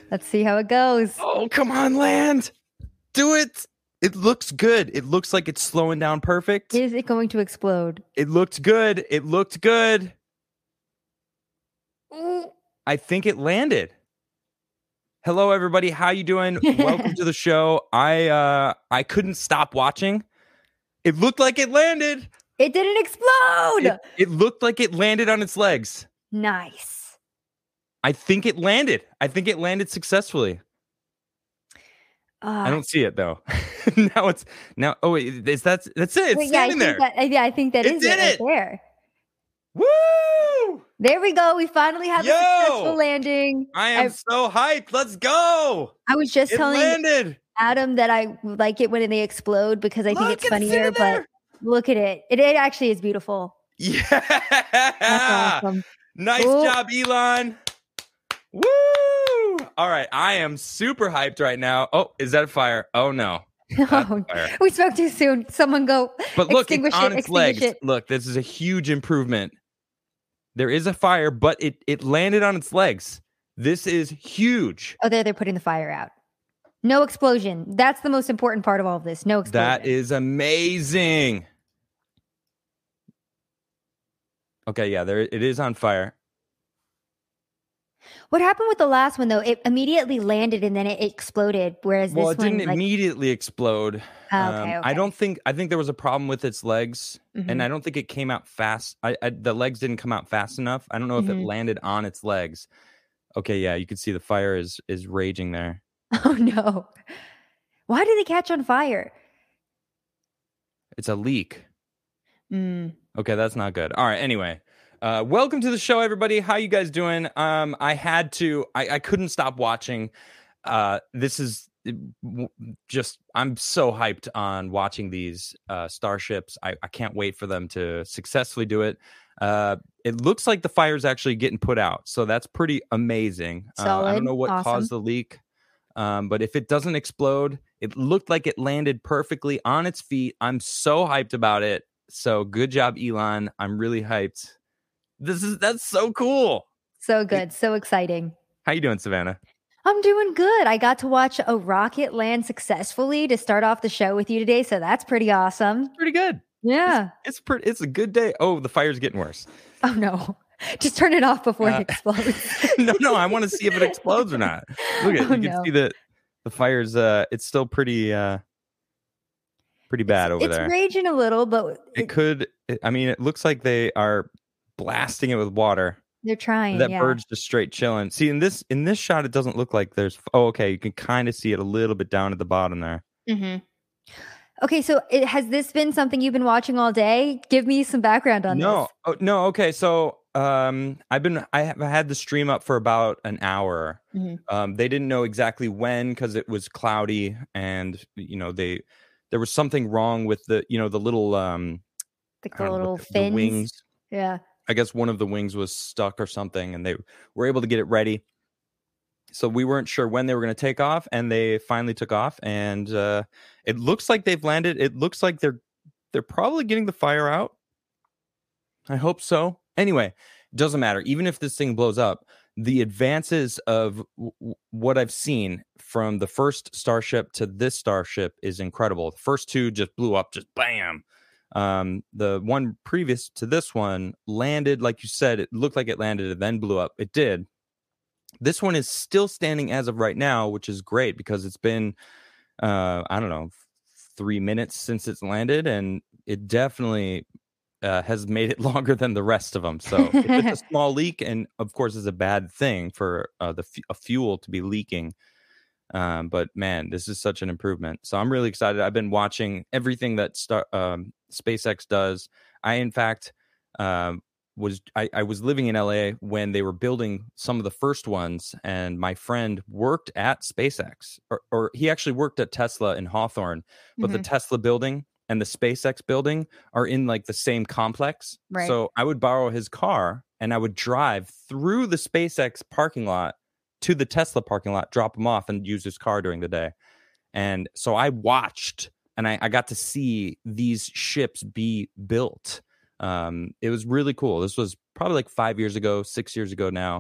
Let's see how it goes. Oh, come on, land. Do it. It looks good. It looks like it's slowing down perfect. Is it going to explode? It looked good. It looked good. Ooh. I think it landed. Hello, everybody. How you doing? Welcome to the show. I couldn't stop watching. It looked like it landed. It didn't explode. It looked like it landed on its legs. Nice. I think it landed. I think it landed successfully. I don't see it though. now. Oh wait, that's it. It's standing there. I think that is it right there. Woo! There we go. We finally have a successful landing. I am so hyped. Let's go. I was just telling Adam that I like it when they explode because I think it's funnier. But look at it. It actually is beautiful. Yeah. That's awesome. Nice job, Elon. Woo! All right. I am super hyped right now. Oh, is that a fire? Oh, no. Oh, we spoke too soon. Someone go. But look, it's on its legs. Look, this is a huge improvement. There is a fire, but it landed on its legs. This is huge. Oh, they're putting the fire out. No explosion. That's the most important part of all of this. No explosion. That is amazing. Okay, yeah, it is on fire. What happened with the last one, though? It immediately landed and then it exploded, whereas this one... Well, it didn't immediately explode. Okay. I think there was a problem with its legs, and I don't think it came out fast. The legs didn't come out fast enough. I don't know if it landed on its legs. Okay, yeah, you can see the fire is raging there. Oh, no. Why did they catch on fire? It's a leak. Okay, that's not good. All right, anyway. Welcome to the show, everybody. How you guys doing? I couldn't stop watching. This is just, I'm so hyped on watching these starships. I can't wait for them to successfully do it. It looks like the fire's actually getting put out, so that's pretty amazing. I don't know what caused the leak, but if it doesn't explode, it looked like it landed perfectly on its feet. I'm so hyped about it. So good job, Elon. I'm really hyped. That's so cool. So good. So exciting. How you doing, Savannah? I'm doing good. I got to watch a rocket land successfully to start off the show with you today, so that's pretty awesome. Pretty good. Yeah. It's a good day. Oh, the fire's getting worse. Oh no. Just turn it off before it explodes. No, I want to see if it explodes or not. Look at you can see that the fire's it's still pretty bad over there. It's raging a little, but it looks like they are blasting it with water. They're trying. That bird's just straight chilling. See, in this shot, it doesn't look like there's. Oh, okay. You can kind of see it a little bit down at the bottom there. Okay, so has this been something you've been watching all day? Give me some background on this. Oh, no. Okay, so I have had the stream up for about an hour. They didn't know exactly when because it was cloudy, and there was something wrong with the little the little fins. The wings. Yeah. I guess one of the wings was stuck or something, and they were able to get it ready. So we weren't sure when they were going to take off, and they finally took off. And it looks like they've landed. It looks like they're probably getting the fire out. I hope so. Anyway, it doesn't matter. Even if this thing blows up, the advances of what I've seen from the first Starship to this Starship is incredible. The first two just blew up, just bam. The one previous to this one landed, like you said, it looked like it landed and then blew up. It did. This one is still standing as of right now, which is great because it's been, 3 minutes since it's landed, and it definitely has made it longer than the rest of them. So it's a small leak, and of course, it's a bad thing for a fuel to be leaking. But man, this is such an improvement. So I'm really excited. I've been watching everything that SpaceX does. I, in fact, was living in LA when they were building some of the first ones, and my friend worked at SpaceX, or he actually worked at Tesla in Hawthorne, but the Tesla building and the SpaceX building are in like the same complex. Right. So I would borrow his car and I would drive through the SpaceX parking lot to the Tesla parking lot, drop him off, and use his car during the day. And so I watched, and I got to see these ships be built. It was really cool. This was probably like 5 years ago, 6 years ago now.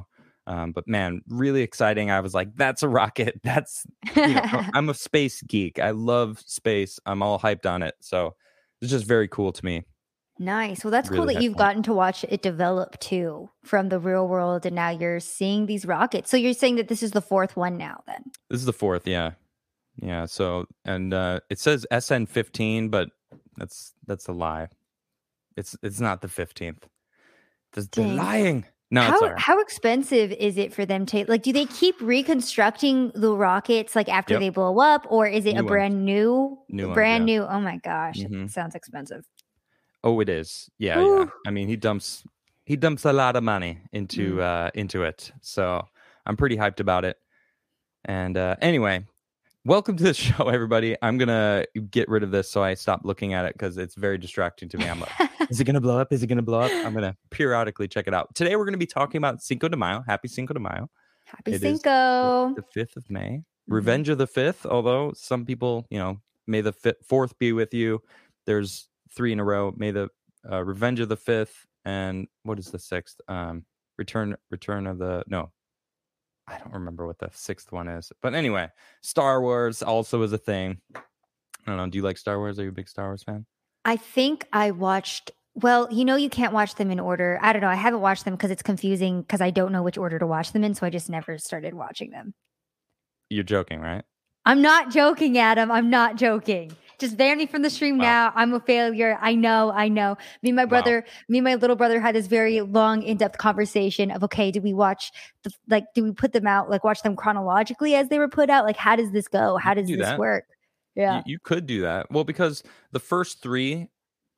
But man, really exciting. I was like, that's a rocket. That's, I'm a space geek. I love space. I'm all hyped on it. So it's just very cool to me. Nice. Well, that's Really cool that you've gotten to watch it develop too from the real world. And now you're seeing these rockets. So you're saying that this is the fourth one now then? This is the fourth. Yeah. Yeah. So, and it says SN15, but that's a lie. It's not the 15th. They're lying. No, how expensive is it for them to do they keep reconstructing the rockets after they blow up, or is it brand new? Oh my gosh, it sounds expensive. Oh, it is. Yeah. I mean, he dumps a lot of money into it. So I'm pretty hyped about it. And anyway, welcome to the show, everybody. I'm gonna get rid of this so I stop looking at it because it's very distracting to me. I'm like, is it gonna blow up? Is it gonna blow up? I'm gonna periodically check it out. Today we're gonna be talking about Cinco de Mayo. Happy Cinco de Mayo. Happy Cinco. The 5th of May. Revenge of the 5th. Although some people, may the 4th be with you. There's 3 in a row. May the Revenge of the 5th, and what is the 6th? Return of the I don't remember what the 6th one is. But anyway, Star Wars also is a thing. I don't know. Do you like Star Wars? Are you a big Star Wars fan? I think I watched. Well, you can't watch them in order. I don't know. I haven't watched them because it's confusing because I don't know which order to watch them in. So I just never started watching them. You're joking, right? I'm not joking, Adam. I'm not joking. Just ban me from the stream now. I'm a failure. I know. Me and my little brother had this very long, in-depth conversation of, okay, do we watch do we put them out, watch them chronologically as they were put out? How does this go? How does this work? Yeah. You could do that. Well, because the first three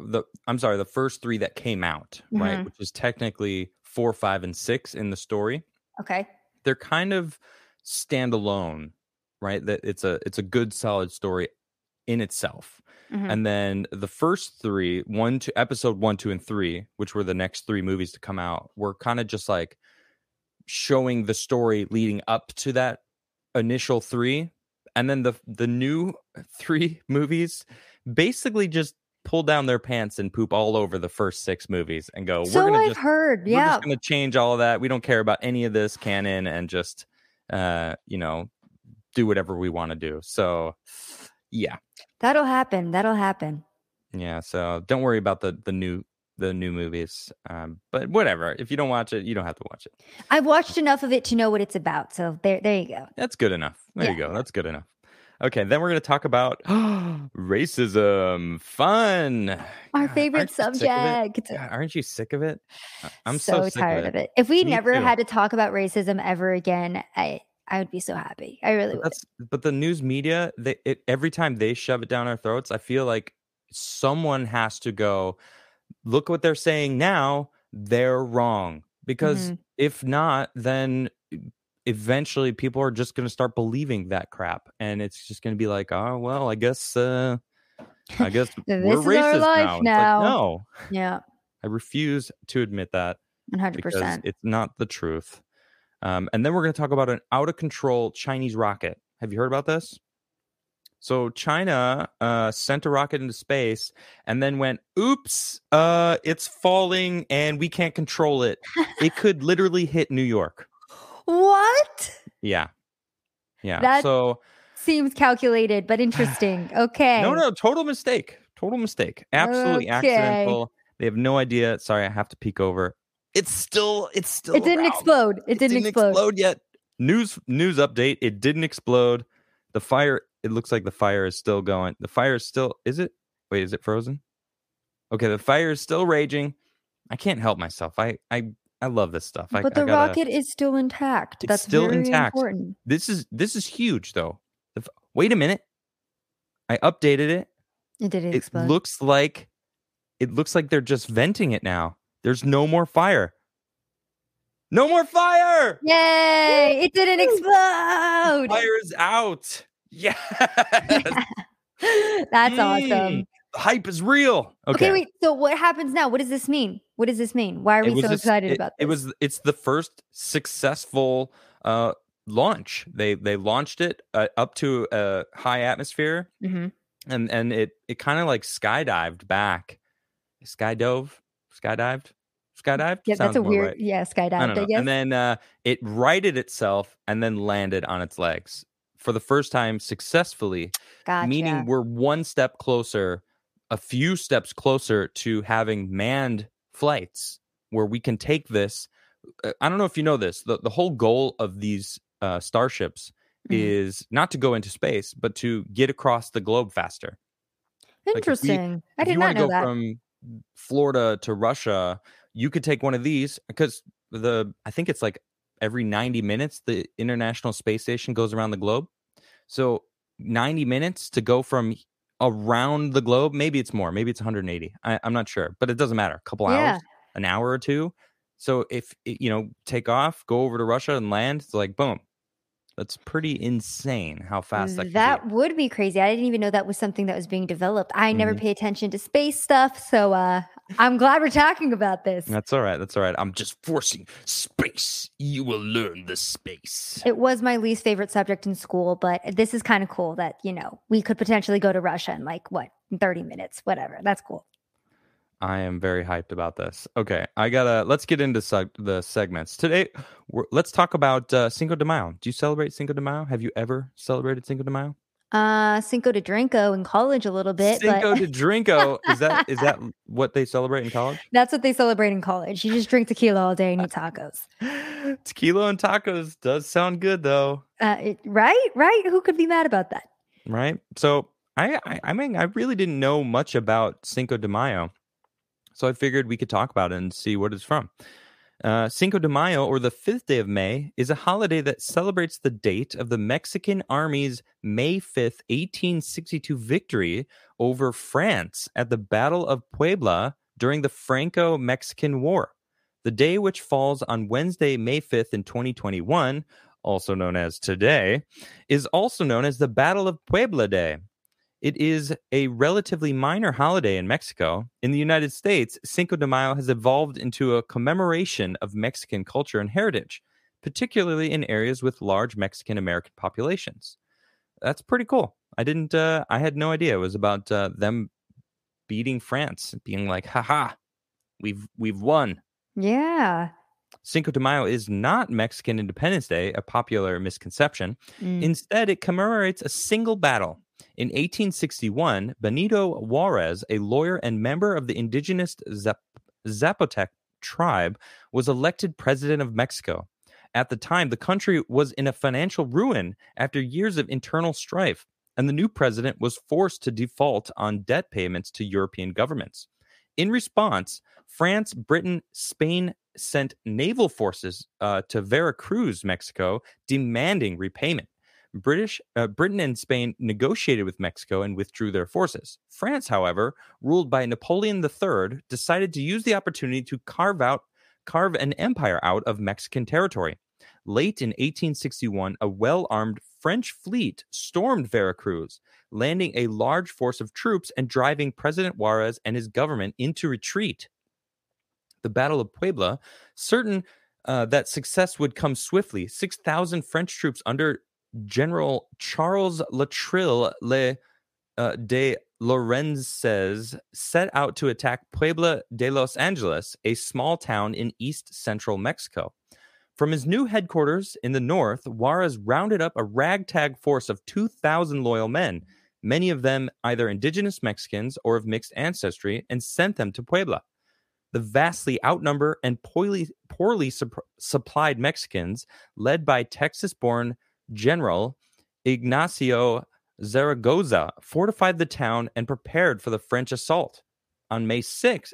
that came out, right, which is technically 4, 5, and 6 in the story. Okay. They're kind of standalone, right? That it's a good, solid story in itself. And then the first 3, episode 1, 2, and 3, which were the next 3 movies to come out, were kind of just showing the story leading up to that initial 3. And then the new 3 movies basically just pull down their pants and poop all over the first 6 movies and go, we're just going to change all of that. We don't care about any of this canon and just do whatever we want to do. So yeah, that'll happen. Yeah, so don't worry about the new movies. But whatever, if you don't watch it, you don't have to watch it. I've watched enough of it to know what it's about. So there you go. That's good enough. There you go. That's good enough. Okay, then we're going to talk about racism. Fun. Our favorite subject. Aren't you sick of it? I'm so tired of it. If we never had to talk about racism ever again, I would be so happy. I really would. But the news media, every time they shove it down our throats, I feel like someone has to go, look what they're saying now. They're wrong. Because if not, then eventually people are just going to start believing that crap. And it's just going to be like, oh, well, I guess we're racist now. No. Yeah. I refuse to admit that. 100%. Because it's not the truth. And then we're going to talk about an out-of-control Chinese rocket. Have you heard about this? So China sent a rocket into space and then went, oops, it's falling and we can't control it. It could literally hit New York. What? Yeah. That seems calculated, but interesting. Okay. No, total mistake. Absolutely accidental. They have no idea. Sorry, I have to peek over. It didn't explode. It didn't explode yet. News update. It didn't explode. The fire, it looks like the fire is still going. The fire is still, is it? Wait, is it frozen? Okay, the fire is still raging. I can't help myself. I love this stuff. But the rocket is still intact. That's still very intact. Important. This is huge though. Wait a minute. I updated it. It didn't explode. It looks like they're just venting it now. There's no more fire. No more fire! Yay! Woo! It didn't explode. Fire is out. Yes. That's awesome. The hype is real. Okay, wait. So what happens now? What does this mean? Why are we so excited about this? It's the first successful launch. They launched it up to a high atmosphere, and it kind of skydived back. Skydived. Skydived? Yeah, that's Sounds a more weird. right. Yeah, I don't skydived, I know. And guess. then it righted itself and then landed on its legs for the first time successfully, meaning Gotcha. we're one step closer, a few steps closer to having manned flights where we can take this. I don't know if you know this. The whole goal of these starships Mhm. is not to go into space, but to get across the globe faster. Like Interesting. I if did you want not to know go that. from Florida to Russia, you could take one of these because I think it's like every 90 minutes the International Space Station goes around the globe. So 90 minutes to go from around the globe, maybe it's more, maybe it's 180. I'm not sure, but it doesn't matter. A couple Yeah. hours, an hour or two. So if take off, go over to Russia and land, it's like boom. That's pretty insane how fast that can be. That would be crazy. I didn't even know that was something that was being developed. I never Mhm. pay attention to space stuff, so I'm glad we're talking about this. That's all right. That's all right. I'm just forcing space. You will learn the space. It was my least favorite subject in school, but this is kind of cool that, we could potentially go to Russia in like what, in 30 minutes, whatever. That's cool. I am very hyped about this. Okay, let's get into the segments today. Let's talk about Cinco de Mayo. Do you celebrate Cinco de Mayo? Have you ever celebrated Cinco de Mayo? Cinco de Drinko in college a little bit, but Cinco de Drinko, is that what they celebrate in college? that's what they celebrate in college. You just drink tequila all day and eat tacos. Tequila and tacos does sound good though. Right? Who could be mad about that? Right? So I mean I really didn't know much about Cinco de Mayo. So I figured we could talk about it and see what it's from. Cinco de Mayo, or the 5th day of May, is a holiday that celebrates the date of the Mexican Army's May 5th, 1862 victory over France at the Battle of Puebla during the Franco-Mexican War. The day, which falls on Wednesday, May 5th in 2021, also known as today, is also known as the Battle of Puebla Day. It is a relatively minor holiday in Mexico. In the United States, Cinco de Mayo has evolved into a commemoration of Mexican culture and heritage, particularly in areas with large Mexican American populations. That's pretty cool. I had no idea it was about them beating France, being like, haha, we've won. Yeah. Cinco de Mayo is not Mexican Independence Day, a popular misconception. Mm. Instead, it commemorates a single battle. In 1861, Benito Juarez, a lawyer and member of the indigenous Zapotec tribe, was elected president of Mexico. At the time, the country was in a financial ruin after years of internal strife, and the new president was forced to default on debt payments to European governments. In response, France, Britain, Spain sent naval forces to Veracruz, Mexico, demanding repayment. Britain and Spain negotiated with Mexico and withdrew their forces. France, however, ruled by Napoleon III, decided to use the opportunity to carve an empire out of Mexican territory. Late in 1861, a well-armed French fleet stormed Veracruz, landing a large force of troops and driving President Juarez and his government into retreat. The Battle of Puebla, certain that success would come swiftly, 6,000 French troops under General Charles Latreille de Lorenzez set out to attack Puebla de Los Angeles, a small town in east-central Mexico. From his new headquarters in the north, Juarez rounded up a ragtag force of 2,000 loyal men, many of them either indigenous Mexicans or of mixed ancestry, and sent them to Puebla. The vastly outnumbered and poorly supplied Mexicans, led by Texas-born General Ignacio Zaragoza, fortified the town and prepared for the French assault. On May 5th,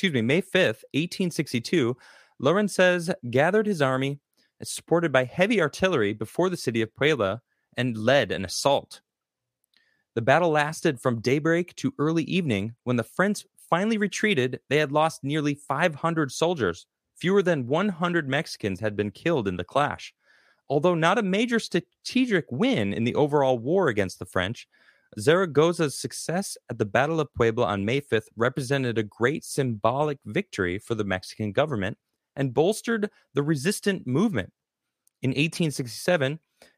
1862, Lorenzez gathered his army, supported by heavy artillery, before the city of Puebla and led an assault. The battle lasted from daybreak to early evening. When the French finally retreated, they had lost nearly 500 soldiers. Fewer than 100 Mexicans had been killed in the clash. Although not a major strategic win in the overall war against the French, Zaragoza's success at the Battle of Puebla on May 5th represented a great symbolic victory for the Mexican government and bolstered the resistant movement. In 1867,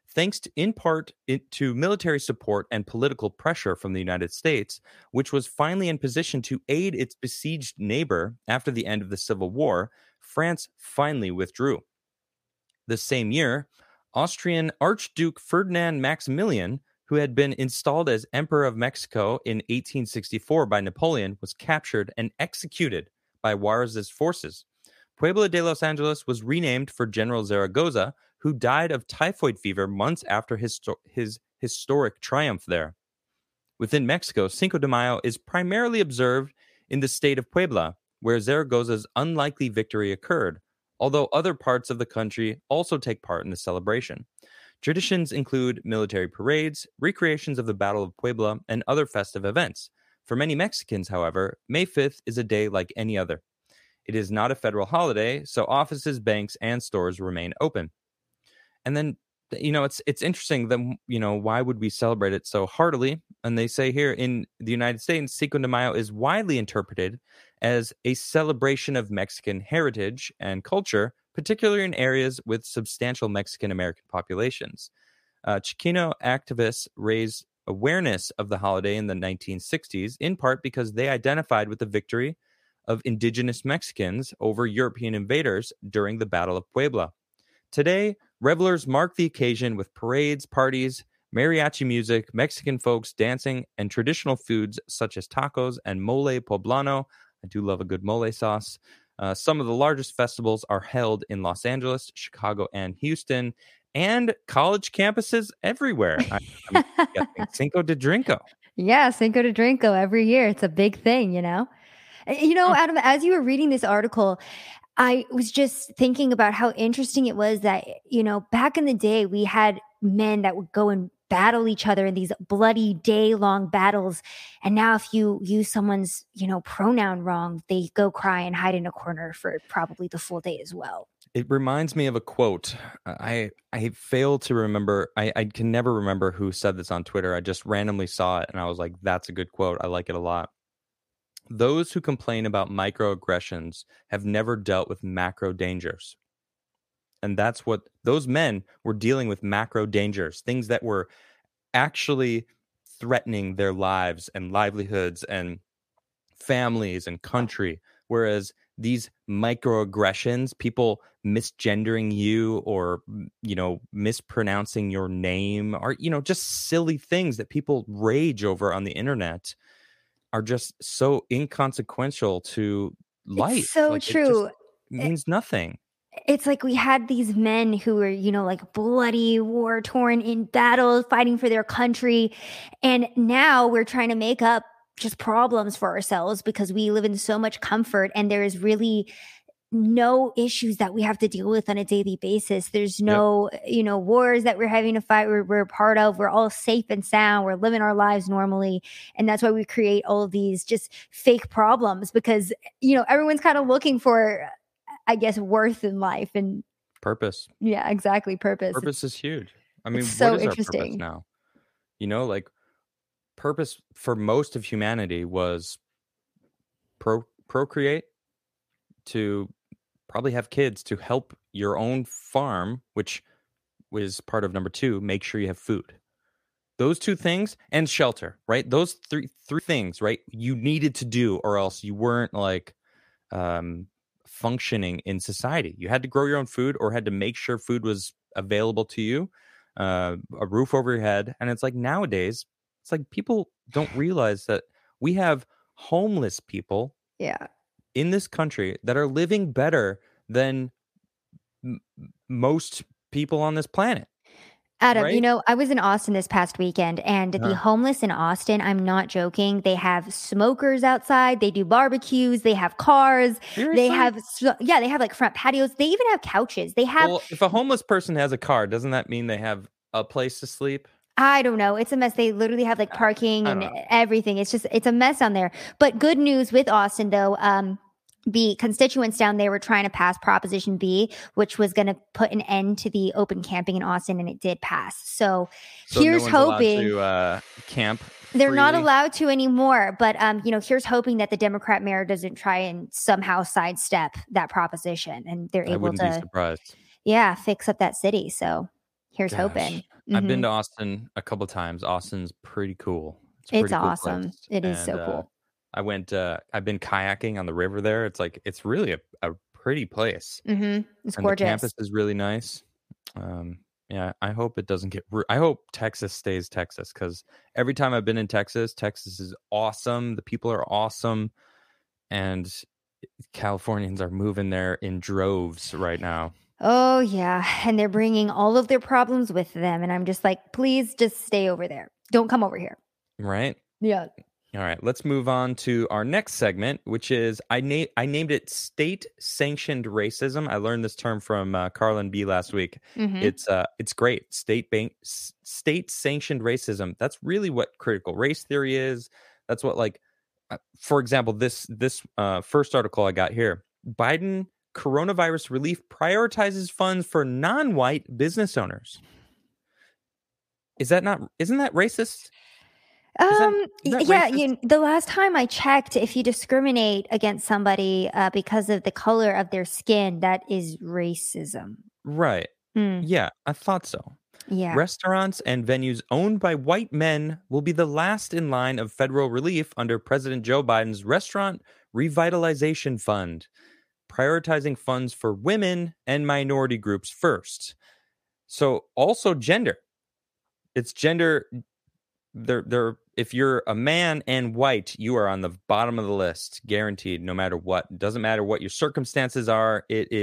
thanks to, in part to military support and political pressure from the United States, which was finally in position to aid its besieged neighbor after the end of the Civil War. France finally withdrew. The same year, Austrian Archduke Ferdinand Maximilian, who had been installed as Emperor of Mexico in 1864 by Napoleon, was captured and executed by Juarez's forces. Puebla de Los Angeles was renamed for General Zaragoza, who died of typhoid fever months after his historic triumph there. Within Mexico, Cinco de Mayo is primarily observed in the state of Puebla, where Zaragoza's unlikely victory occurred, although other parts of the country also take part in the celebration. Traditions include military parades, recreations of the Battle of Puebla, and other festive events. For many Mexicans, however, May 5th is a day like any other. It is not a federal holiday, so offices, banks, and stores remain open. And then, it's interesting that, why would we celebrate it so heartily? And they say here in the United States, Cinco de Mayo is widely interpreted as a celebration of Mexican heritage and culture, particularly in areas with substantial Mexican-American populations. Chicano activists raised awareness of the holiday in the 1960s, in part because they identified with the victory of indigenous Mexicans over European invaders during the Battle of Puebla. Today, revelers mark the occasion with parades, parties, mariachi music, Mexican folks dancing, and traditional foods such as tacos and mole poblano. I do love a good mole sauce. Some of the largest festivals are held in Los Angeles, Chicago, and Houston, and college campuses everywhere. I'm guessing Cinco de Drinko. Yeah, Cinco de Drinko every year. It's a big thing, Adam, as you were reading this article, I was just thinking about how interesting it was that, back in the day, we had men that would go and battle each other in these bloody day-long battles. And now if you use someone's, pronoun wrong, they go cry and hide in a corner for probably the full day as well. It reminds me of a quote. I fail to remember. I can never remember who said this on Twitter. I just randomly saw it and I was like, that's a good quote. I like it a lot. Those who complain about microaggressions have never dealt with macro dangers. And that's what those men were dealing with, macro dangers, things that were actually threatening their lives and livelihoods and families and country. Whereas these microaggressions, people misgendering you or, mispronouncing your name or, just silly things that people rage over on the internet are just so inconsequential to life. It's so true. It means nothing. It's like we had these men who were, like bloody, war-torn in battle, fighting for their country. And now we're trying to make up just problems for ourselves because we live in so much comfort and there is really no issues that we have to deal with on a daily basis. There's no, wars that we're having to fight. We're a part of. We're all safe and sound. We're living our lives normally. And that's why we create all of these just fake problems because, everyone's kind of looking for, I guess, worth in life and purpose. Yeah, exactly. Purpose. Purpose is huge. I mean, so what is interesting. our purpose now? Purpose for most of humanity was procreate, to probably have kids, to help your own farm, which was part of number 2, make sure you have food. Those 2 things and shelter, right? Those three things, right? You needed to do, or else you weren't functioning in society. You had to grow your own food or had to make sure food was available to you, a roof over your head. And it's like nowadays, it's like people don't realize that we have homeless people in this country that are living better than most people on this planet. Adam, right? I was in Austin this past weekend and the homeless in Austin, I'm not joking. They have smokers outside. They do barbecues. They have cars. Seriously? They have like front patios. They even have couches. They have. Well, if a homeless person has a car, doesn't that mean they have a place to sleep? I don't know. It's a mess. They literally have like parking and everything. It's a mess down there. But good news with Austin though, the constituents down there were trying to pass Proposition B, which was going to put an end to the open camping in Austin, and it did pass. So here's no one's hoping allowed to camp. They're not allowed to anymore. But here's hoping that the Democrat mayor doesn't try and somehow sidestep that proposition, and they're able to. I wouldn't be surprised. Yeah, fix up that city. So Here's hoping. I've been to Austin a couple times. Austin's pretty cool. It's a It's pretty cool awesome. place. It is so cool. I've been kayaking on the river there. It's really a pretty place. It's and gorgeous. The campus is really nice. Yeah, I hope it doesn't I hope Texas stays Texas, because every time I've been in Texas, Texas is awesome. The people are awesome. And Californians are moving there in droves right now. Oh, yeah. And they're bringing all of their problems with them. And I'm just like, please just stay over there. Don't come over here. Right? Yeah. All right. Let's move on to our next segment, which is I named it state-sanctioned racism. I learned this term from Carlin B last week. It's great. State-sanctioned racism. That's really what critical race theory is. That's what, for example, this first article I got here. Biden coronavirus relief prioritizes funds for non-white business owners. Isn't that racist? The last time I checked, if you discriminate against somebody because of the color of their skin, that is racism. Right. Yeah, I thought so. Yeah. Restaurants and venues owned by white men will be the last in line of federal relief under President Joe Biden's Restaurant Revitalization Fund, prioritizing funds for women and minority groups first. So also gender. It's gender. They're if you're a man and white, you are on the bottom of the list, guaranteed, no matter what. It doesn't matter what your circumstances are.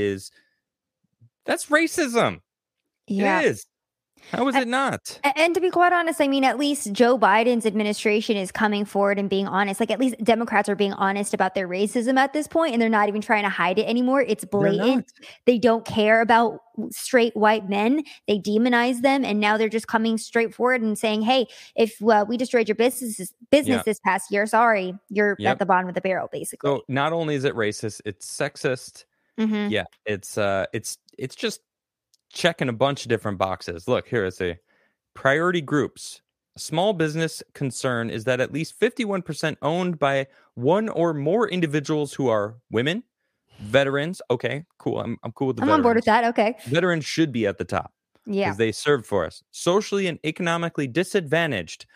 That's racism. Yeah. It is. How is it not? And to be quite honest, I mean, at least Joe Biden's administration is coming forward and being honest. At least Democrats are being honest about their racism at this point, and they're not even trying to hide it anymore. It's blatant. They don't care about straight white men. They demonize them, and now they're just coming straight forward and saying, hey, if we destroyed your business this past year, sorry, you're at the bottom of the barrel, basically. So not only is it racist, it's sexist. Yeah, it's just checking a bunch of different boxes. Look, here is a priority groups. A small business concern is that at least 51% owned by one or more individuals who are women, veterans. Okay, cool. I'm cool with the veterans. On board with that. Okay. Veterans should be at the top. Yeah. Because they served for us. Socially and economically disadvantaged.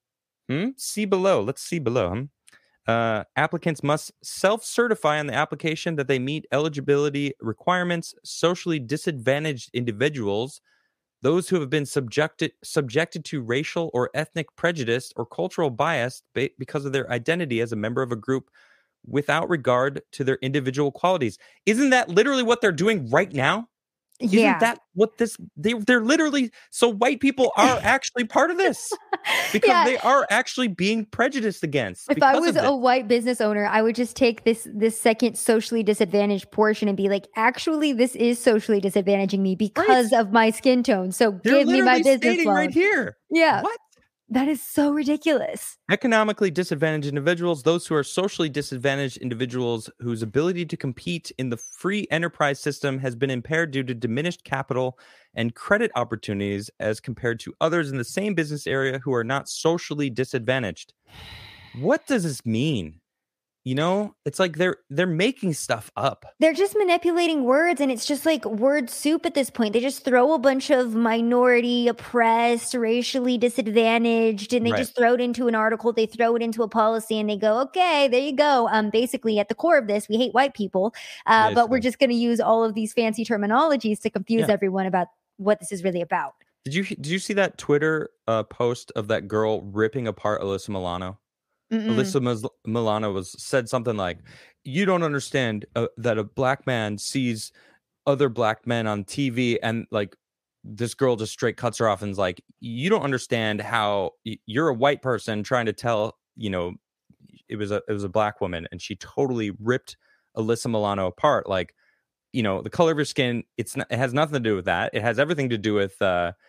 See below. Let's see below. Applicants must self-certify on the application that they meet eligibility requirements. Socially disadvantaged individuals, those who have been subjected to racial or ethnic prejudice or cultural bias because of their identity as a member of a group without regard to their individual qualities. Isn't that literally what they're doing right now? Isn't that what they're literally, so white people are actually part of this because they are actually being prejudiced against. If I was a white business owner, I would just take this second socially disadvantaged portion and be like, actually, this is socially disadvantaging me because of my skin tone. So give me my business loan. Right here. Yeah. What? That is so ridiculous. Economically disadvantaged individuals, those who are socially disadvantaged individuals whose ability to compete in the free enterprise system has been impaired due to diminished capital and credit opportunities as compared to others in the same business area who are not socially disadvantaged. What does this mean? You know, it's like they're making stuff up. They're just manipulating words, and it's just like word soup at this point. They just throw a bunch of minority, oppressed, racially disadvantaged, and they just throw it into an article. They throw it into a policy, and they go, okay, there you go. Basically, at the core of this, we hate white people, but we're just going to use all of these fancy terminologies to confuse everyone about what this is really about. Did you see that Twitter post of that girl ripping apart Alyssa Milano? Alyssa Milano said something like, you don't understand that a black man sees other black men on TV, and like this girl just straight cuts her off and is like, you don't understand how you're a white person trying to tell, you know, it was a black woman, and she totally ripped Alyssa Milano apart. Like, you know, the color of your skin, it has nothing to do with that. It has everything to do with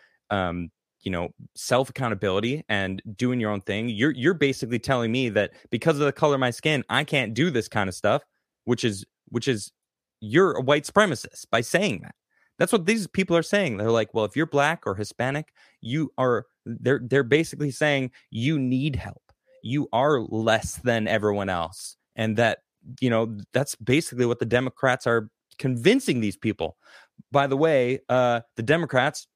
you know, self accountability and doing your own thing. You're basically telling me that because of the color of my skin, I can't do this kind of stuff, which is you're a white supremacist by saying that. That's what these people are saying. They're like, well, if you're black or Hispanic, they're basically saying you need help. You are less than everyone else. And that, you know, that's basically what the Democrats are convincing these people. By the way, the Democrats,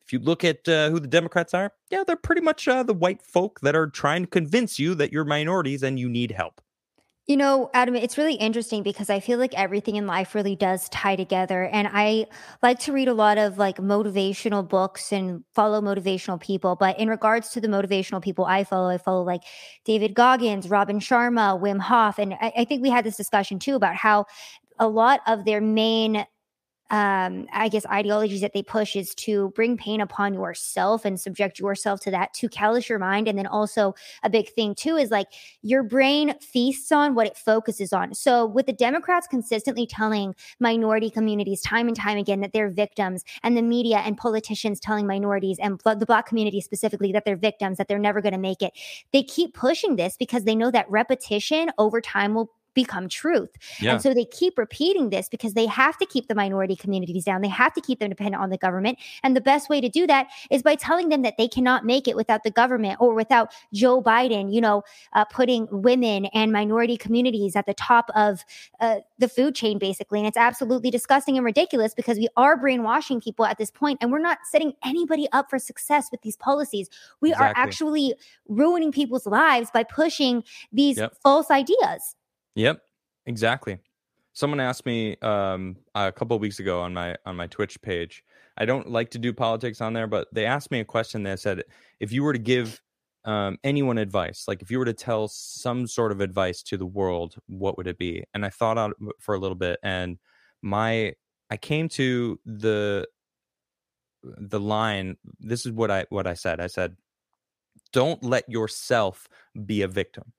if you look at who the Democrats are, yeah, they're pretty much the white folk that are trying to convince you that you're minorities and you need help. You know, Adam, it's really interesting because I feel like everything in life really does tie together. And I like to read a lot of like motivational books and follow motivational people. But in regards to the motivational people I follow like David Goggins, Robin Sharma, Wim Hof. And I think we had this discussion too about how a lot of their main I guess ideologies that they push is to bring pain upon yourself and subject yourself to that, to callous your mind. And then also a big thing too is like your brain feasts on what it focuses on. So with the Democrats consistently telling minority communities time and time again that they're victims, and the media and politicians telling minorities and the Black community specifically that they're victims, that they're never going to make it, they keep pushing this because they know that repetition over time will become truth. Yeah. And so they keep repeating this because they have to keep the minority communities down. They have to keep them dependent on the government. And the best way to do that is by telling them that they cannot make it without the government or without Joe Biden, putting women and minority communities at the top of the food chain, basically. And it's absolutely disgusting and ridiculous because we are brainwashing people at this point, and we're not setting anybody up for success with these policies. We are actually ruining people's lives by pushing these false ideas. Yep, exactly. Someone asked me a couple of weeks ago on my Twitch page. I don't like to do politics on there, but they asked me a question that said, if you were to give anyone advice, like if you were to tell some sort of advice to the world, what would it be? And I thought out for a little bit, and I came to the line. This is what I said. I said, don't let yourself be a victim.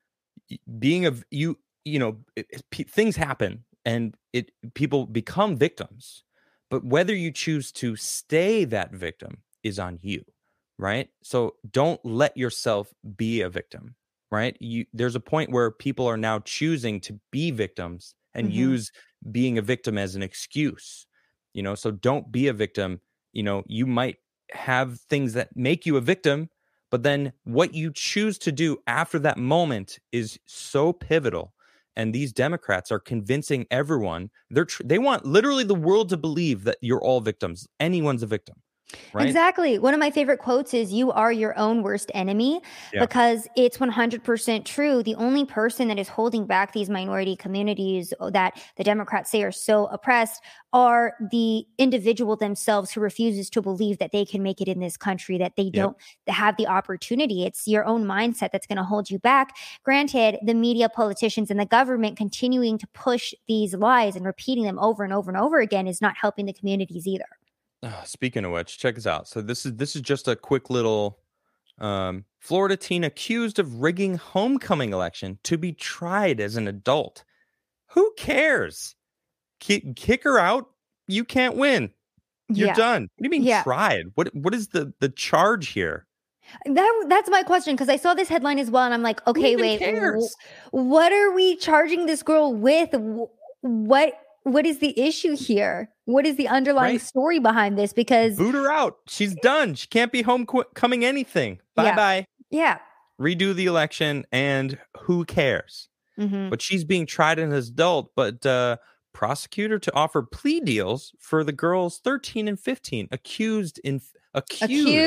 Things happen and people become victims, but whether you choose to stay that victim is on you, right? So don't let yourself be a victim, right? There's a point where people are now choosing to be victims and use being a victim as an excuse, so don't be a victim. You might have things that make you a victim, but then what you choose to do after that moment is so pivotal. And these Democrats are convincing everyone. They want literally the world to believe that you're all victims. Anyone's a victim. Right? Exactly. One of my favorite quotes is, you are your own worst enemy, because it's 100% true. The only person that is holding back these minority communities that the Democrats say are so oppressed are the individual themselves who refuses to believe that they can make it in this country, that they don't have the opportunity. It's your own mindset that's going to hold you back. Granted, the media, politicians, and the government continuing to push these lies and repeating them over and over and over again is not helping the communities either. Speaking of which, check this out. So this is just a quick little Florida teen accused of rigging homecoming election to be tried as an adult. Who cares? Kick her out. You can't win. You're done. What do you mean tried? What is the charge here? That's my question, because I saw this headline as well, and I'm like, okay, wait, what are we charging this girl with? What is the issue here? What is the underlying story behind this? Because boot her out. She's done. She can't be homecoming anything. Bye-bye. Yeah. Redo the election, and who cares? But she's being tried as an adult, but prosecutor to offer plea deals for the girls 13 and 15 accused in fatal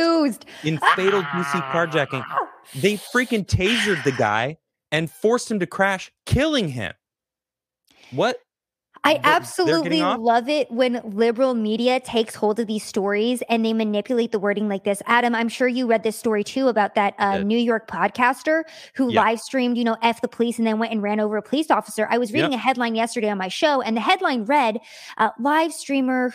DC carjacking. They freaking tasered the guy and forced him to crash, killing him. What? I absolutely love it when liberal media takes hold of these stories and they manipulate the wording like this. Adam, I'm sure you read this story too about that New York podcaster who live streamed, F the police, and then went and ran over a police officer. I was reading a headline yesterday on my show, and the headline read, live streamer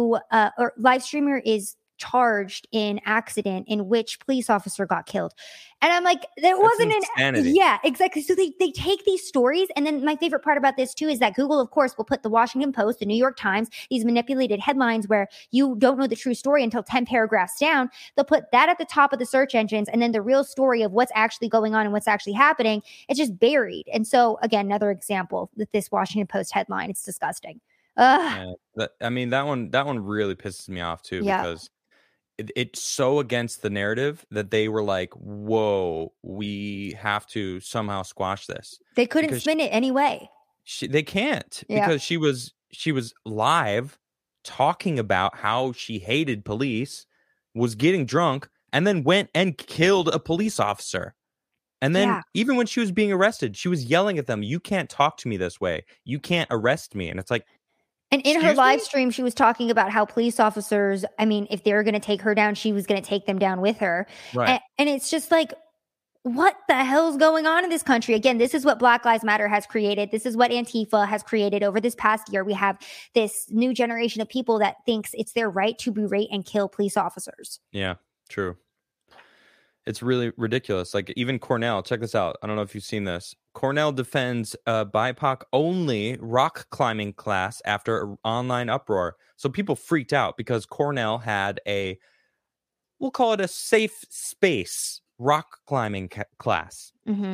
is charged in accident in which police officer got killed. And I'm like, there wasn't insanity. Yeah, exactly. So they take these stories. And then my favorite part about this too is that Google, of course, will put the Washington Post, the New York Times, these manipulated headlines where you don't know the true story until 10 paragraphs down. They'll put that at the top of the search engines, and then the real story of what's actually going on and what's actually happening, it's just buried. And so again, another example with this Washington Post headline. It's disgusting. That one really pisses me off too, because it's so against the narrative that they were like, whoa, we have to somehow squash this. They couldn't spin it anyway. They can't, because she was live talking about how she hated police. was getting drunk and then went and killed a police officer. And then even when she was being arrested, she was yelling at them, "You can't talk to me this way. You can't arrest me." And it's like, and in her live stream, she was talking about how police officers, I mean, if they were going to take her down, she was going to take them down with her. Right. And it's just like, what the hell's going on in this country? Again, this is what Black Lives Matter has created. This is what Antifa has created over this past year. We have this new generation of people that thinks it's their right to berate and kill police officers. Yeah, true. It's really ridiculous. Like even Cornell, check this out. I don't know if you've seen this. Cornell defends a BIPOC only rock climbing class after an online uproar. So people freaked out because Cornell had we'll call it a safe space rock climbing class. Mm-hmm.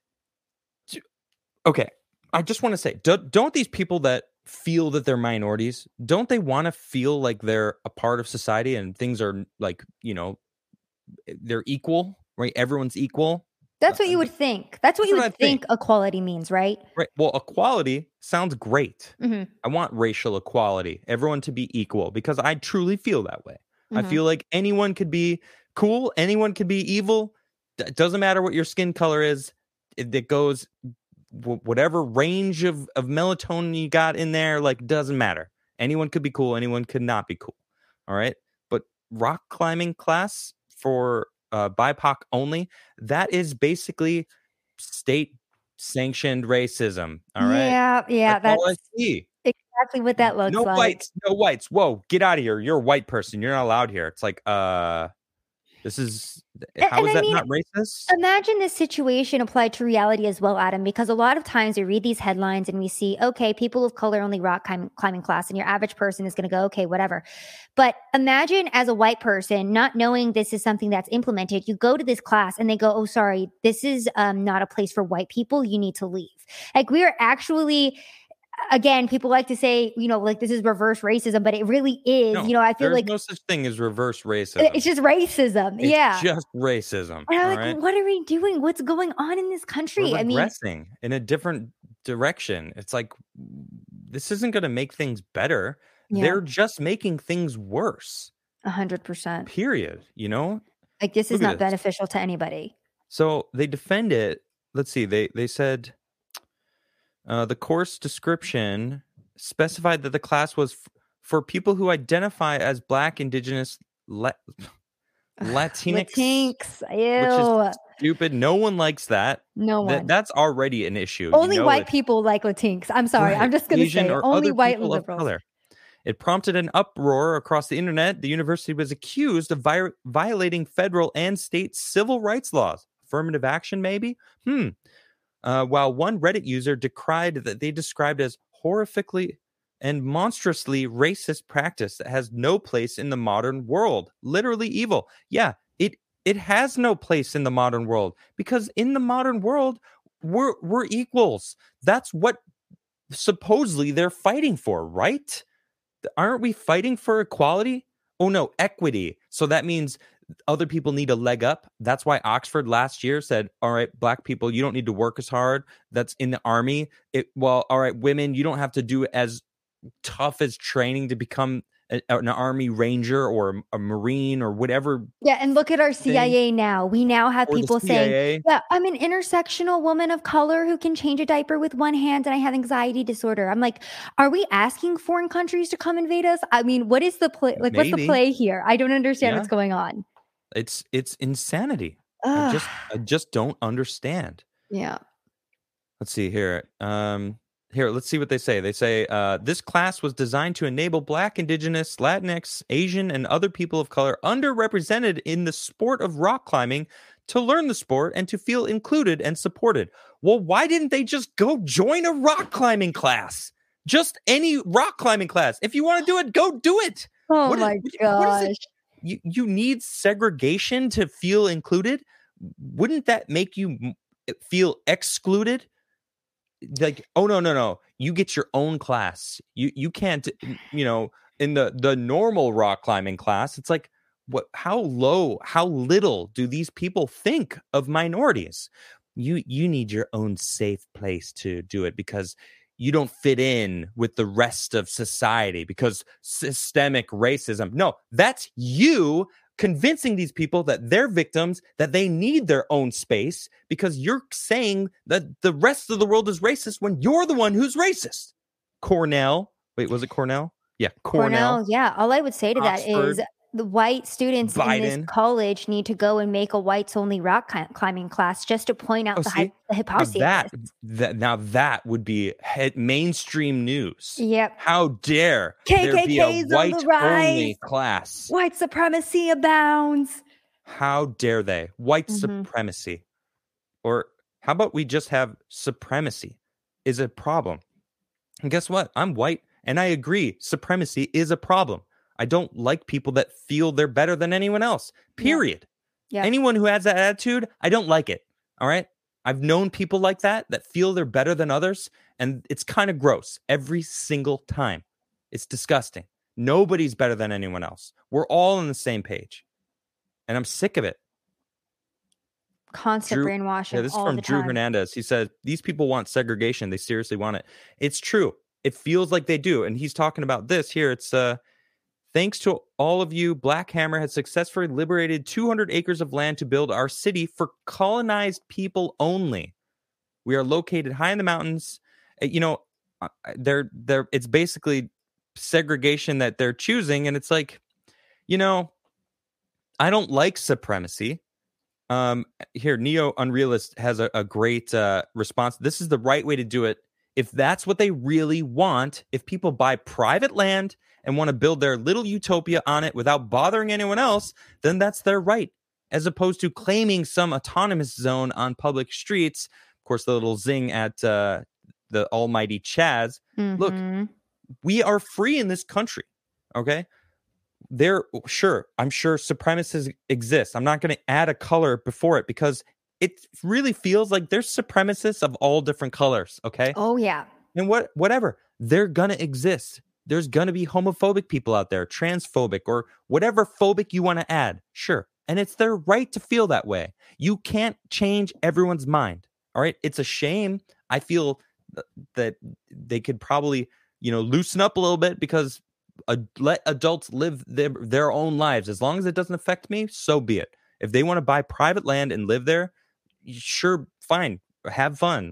Okay. I just want to say, don't these people that feel that they're minorities, don't they want to feel like they're a part of society and things are like, they're equal, right? Everyone's equal. That's what you would think. That's what you would think equality means, right? Right. Well, equality sounds great. Mm-hmm. I want racial equality, everyone to be equal, because I truly feel that way. Mm-hmm. I feel like anyone could be cool. Anyone could be evil. It doesn't matter what your skin color is. It goes whatever range of melatonin you got in there, like, doesn't matter. Anyone could be cool. Anyone could not be cool. All right. But rock climbing class for BIPOC only, that is basically state sanctioned racism. All right. Yeah, that's all I see. Exactly what that looks like. No whites. Whoa, get out of here. You're a white person. You're not allowed here. It's like, this is how is that not racist? Imagine this situation applied to reality as well, Adam, because a lot of times we read these headlines and we see, okay, people of color only rock climbing class, and your average person is going to go, okay, whatever. But imagine as a white person, not knowing this is something that's implemented, you go to this class and they go, oh, sorry, this is not a place for white people. You need to leave. Like, we are actually... Again, people like to say, like, this is reverse racism, but it really is. No, I feel like there's no such thing as reverse racism. It's just racism. It's just racism. And I'm like, what are we doing? What's going on in this country? We're regressing in a different direction. It's like, this isn't going to make things better. Yeah. They're just making things worse. 100%. Period. Like, this is not beneficial to anybody. So they defend it. Let's see. They said... the course description specified that the class was for people who identify as Black, Indigenous, Latinx, which is stupid. No one likes that. No one. That's already an issue. Only white people like Latinx. I'm sorry. Right. I'm just going to say only white liberals. It prompted an uproar across the internet. The university was accused of violating federal and state civil rights laws. Affirmative action, maybe? While one Reddit user decried that they described as horrifically and monstrously racist practice that has no place in the modern world. Literally evil. Yeah, it has no place in the modern world, because in the modern world, we're equals. That's what supposedly they're fighting for, right? Aren't we fighting for equality? Oh no, equity. So that means other people need a leg up. That's why Oxford last year said, all right, Black people, you don't need to work as hard. That's in the army. All right, women, you don't have to do as tough as training to become an army ranger or a Marine or whatever. Yeah, and look at our CIA now. We now have people saying, yeah, I'm an intersectional woman of color who can change a diaper with one hand and I have anxiety disorder. I'm like, are we asking foreign countries to come invade us? I mean, what is the play? Like, what's the play here? I don't understand what's going on. It's insanity. I just don't understand. Yeah. Let's see here. Here, let's see what they say. They say, this class was designed to enable Black, Indigenous, Latinx, Asian, and other people of color underrepresented in the sport of rock climbing to learn the sport and to feel included and supported. Well, why didn't they just go join a rock climbing class? Just any rock climbing class. If you want to do it, go do it. Oh my gosh. You need segregation to feel included? Wouldn't that make you feel excluded? Like, oh no, you get your own class. You can't, in the normal rock climbing class, it's like, how little do these people think of minorities? You need your own safe place to do it, because you don't fit in with the rest of society because systemic racism. No, that's you convincing these people that they're victims, that they need their own space, because you're saying that the rest of the world is racist when you're the one who's racist. Cornell. Wait, was it Cornell? Yeah, Cornell. Yeah. All I would say to that Oxford, is the white students in Biden. this college need to go and make a whites only rock climbing class just to point out the hypocrisy. Now that would be mainstream news. Yep. How dare KKK's there be a white on the rise. only class? White supremacy abounds. How dare they? White supremacy. Or how about we just have supremacy is a problem? And guess what? I'm white, and I agree. Supremacy is a problem. I don't like people that feel they're better than anyone else, period. Yeah. Anyone who has that attitude, I don't like it, all right? I've known people like that feel they're better than others, and it's kind of gross every single time. It's disgusting. Nobody's better than anyone else. We're all on the same page, and I'm sick of it. Constant brainwashing. Yeah, this is from Drew Hernandez. He said, these people want segregation. They seriously want it. It's true. It feels like they do. And he's talking about this here. It's thanks to all of you, Black Hammer has successfully liberated 200 acres of land to build our city for colonized people only. We are located high in the mountains. You know, it's basically segregation that they're choosing. And it's like, you know, I don't like supremacy. Here, Neo Unrealist has a great response. This is the right way to do it. If that's what they really want, if people buy private land and want to build their little utopia on it without bothering anyone else, then that's their right, as opposed to claiming some autonomous zone on public streets. Of course, the little zing at the almighty Chaz. Look, we are free in this country, okay? I'm sure supremacists exist. I'm not going to add a color before it because it really feels like there's supremacists of all different colors, okay? Oh, yeah. And whatever, they're going to exist. There's going to be homophobic people out there, transphobic, or whatever phobic you want to add. Sure. And it's their right to feel that way. You can't change everyone's mind, all right? It's a shame. I feel that they could probably, loosen up a little bit because let adults live their own lives. As long as it doesn't affect me, so be it. If they want to buy private land and live there, sure, fine, have fun.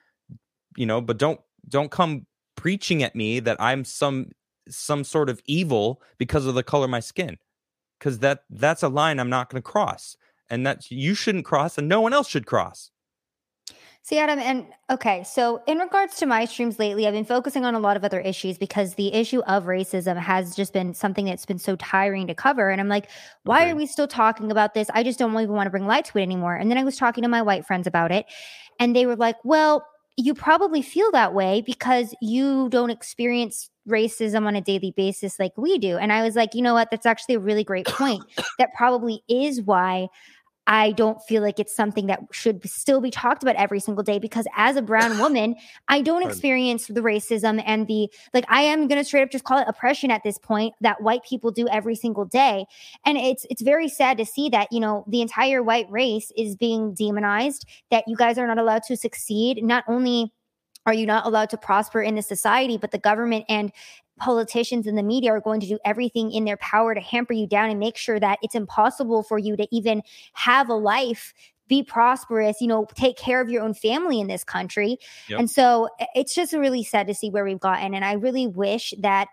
But don't come preaching at me that I'm some sort of evil because of the color of my skin. Because that's a line I'm not going to cross. And that you shouldn't cross and no one else should cross. See, Adam, and okay, so in regards to my streams lately, I've been focusing on a lot of other issues because the issue of racism has just been something that's been so tiring to cover. And I'm like, why are we still talking about this? I just don't even want to bring light to it anymore. And then I was talking to my white friends about it, and they were like, well, you probably feel that way because you don't experience racism on a daily basis like we do. And I was like, you know what? That's actually a really great point. That probably is why I don't feel like it's something that should still be talked about every single day, because as a brown woman, I don't experience the racism and I am going to straight up just call it oppression at this point that white people do every single day. And it's very sad to see that, the entire white race is being demonized, that you guys are not allowed to succeed. Not only are you not allowed to prosper in the society, but the government and politicians and the media are going to do everything in their power to hamper you down and make sure that it's impossible for you to even have a life, be prosperous, take care of your own family in this country. Yep. And so it's just really sad to see where we've gotten. And I really wish that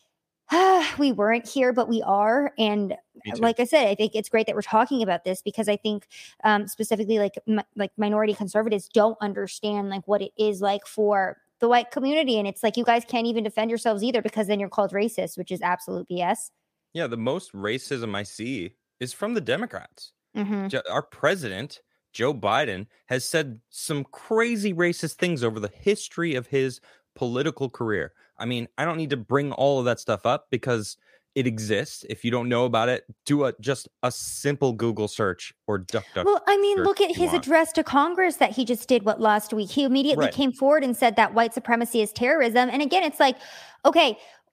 we weren't here, but we are. And like I said, I think it's great that we're talking about this because I think specifically like minority conservatives don't understand what it is like for the white community. And it's like, you guys can't even defend yourselves either because then you're called racist, which is absolute BS. Yeah. The most racism I see is from the Democrats. Mm-hmm. Our president, Joe Biden, has said some crazy racist things over the history of his political career. I mean, I don't need to bring all of that stuff up because it exists. If you don't know about it, do just a simple Google search or DuckDuck. Well, I mean, look at his address to Congress that he just did last week. He immediately came forward and said that white supremacy is terrorism. And again, it's like, okay,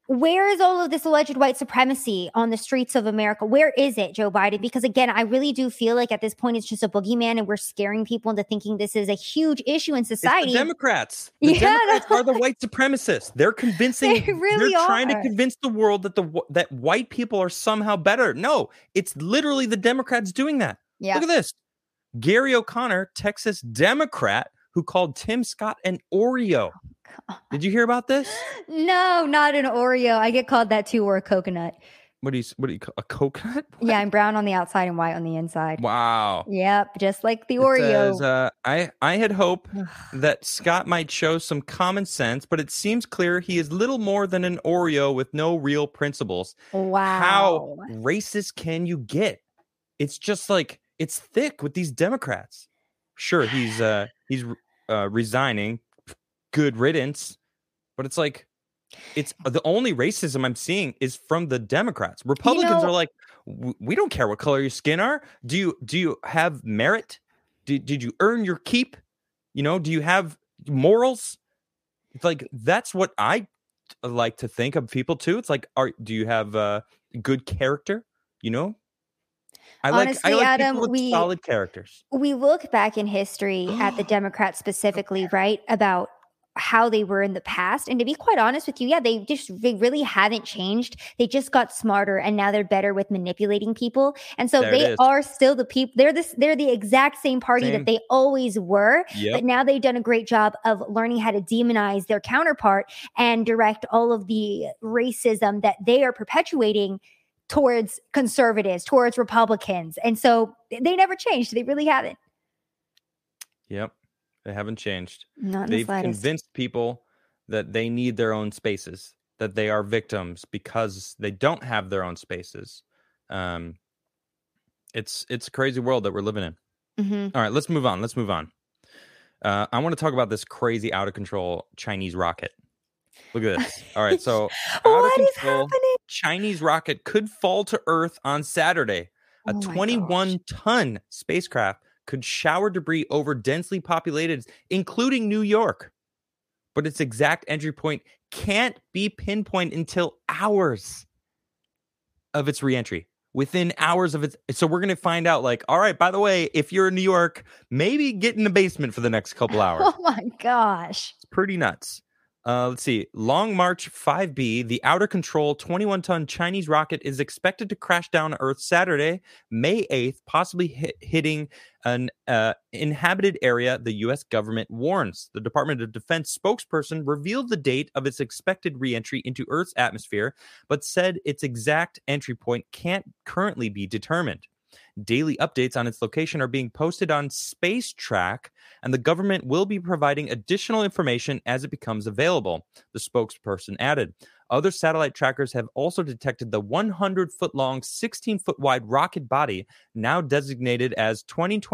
Where is all of this alleged white supremacy on the streets of America? Where is it, Joe Biden? Because again, I really do feel like at this point it's just a boogeyman and we're scaring people into thinking this is a huge issue in society. It's the Democrats. The Democrats are the white supremacists. They're convincing. They really they're trying to convince the world that white people are somehow better. No, it's literally the Democrats doing that. Yeah. Look at this. Gary O'Connor, Texas Democrat, who called Tim Scott an Oreo. Did you hear about this? No, not an Oreo. I get called that too, or a coconut. What do you call a coconut? What? Yeah, I'm brown on the outside and white on the inside. Wow. Yep, just like the Oreo. Says, I had hoped that Scott might show some common sense, but it seems clear he is little more than an Oreo with no real principles. Wow. How racist can you get? It's just like, it's thick with these Democrats. Sure, he's resigning. Good riddance. But it's like, it's the only racism I'm seeing is from the Democrats. Republicans are like, we don't care what color your skin are. Do you have merit? Did you earn your keep? Do you have morals? It's like, that's what I like to think of people too. It's like, do you have good character? Honestly, I like Adam, people with solid characters. We look back in history at the Democrats specifically, right, about how they were in the past. And to be quite honest with you, yeah, they really haven't changed. They just got smarter and now they're better with manipulating people. And so they are still the people. They're the exact same party that they always were. Yep. But now they've done a great job of learning how to demonize their counterpart and direct all of the racism that they are perpetuating towards conservatives, towards Republicans. And so they never changed. They really haven't. Yep. They haven't changed. They've convinced people that they need their own spaces, that they are victims because they don't have their own spaces. It's a crazy world that we're living in. Mm-hmm. All right, let's move on. I want to talk about this crazy out of control Chinese rocket. Look at this. All right, so what is happening? Chinese rocket could fall to Earth on Saturday. A 21-ton spacecraft could shower debris over densely populated, including New York. But its exact entry point can't be pinpointed until hours of its reentry. Within hours of its... So we're going to find out, all right, by the way, if you're in New York, maybe get in the basement for the next couple hours. Oh my gosh. It's pretty nuts. Let's see. Long March 5B, the out of control 21-ton Chinese rocket is expected to crash down to Earth Saturday, May 8th, possibly hitting an inhabited area, the U.S. government warns. The Department of Defense spokesperson revealed the date of its expected reentry into Earth's atmosphere, but said its exact entry point can't currently be determined. Daily updates on its location are being posted on Space Track, and the government will be providing additional information as it becomes available, the spokesperson added. Other satellite trackers have also detected the 100-foot-long, 16-foot-wide rocket body, now designated as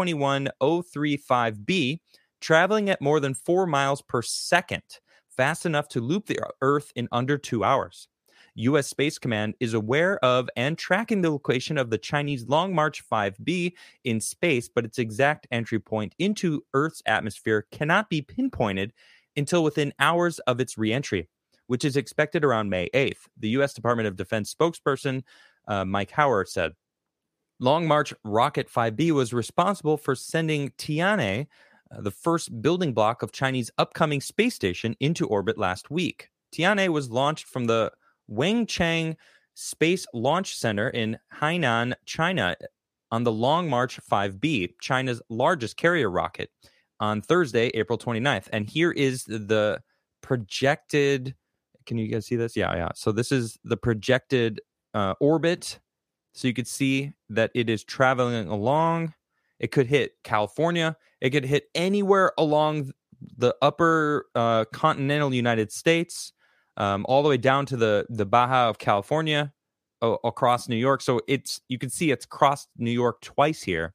2021-035B, traveling at more than 4 miles per second, fast enough to loop the Earth in under 2 hours. U.S. Space Command is aware of and tracking the location of the Chinese Long March 5B in space, but its exact entry point into Earth's atmosphere cannot be pinpointed until within hours of its reentry, which is expected around May 8th. The U.S. Department of Defense spokesperson Mike Howard said, Long March Rocket 5B was responsible for sending Tianhe, the first building block of Chinese upcoming space station, into orbit last week. Tianhe was launched from the Wenchang Space Launch Center in Hainan, China, on the Long March 5B, China's largest carrier rocket, on Thursday, April 29th. And here is the projected... Can you guys see this? Yeah. So this is the projected orbit. So you could see that it is traveling along. It could hit California. It could hit anywhere along the upper continental United States. All the way down to the Baja of California, across New York. So you can see it's crossed New York twice here.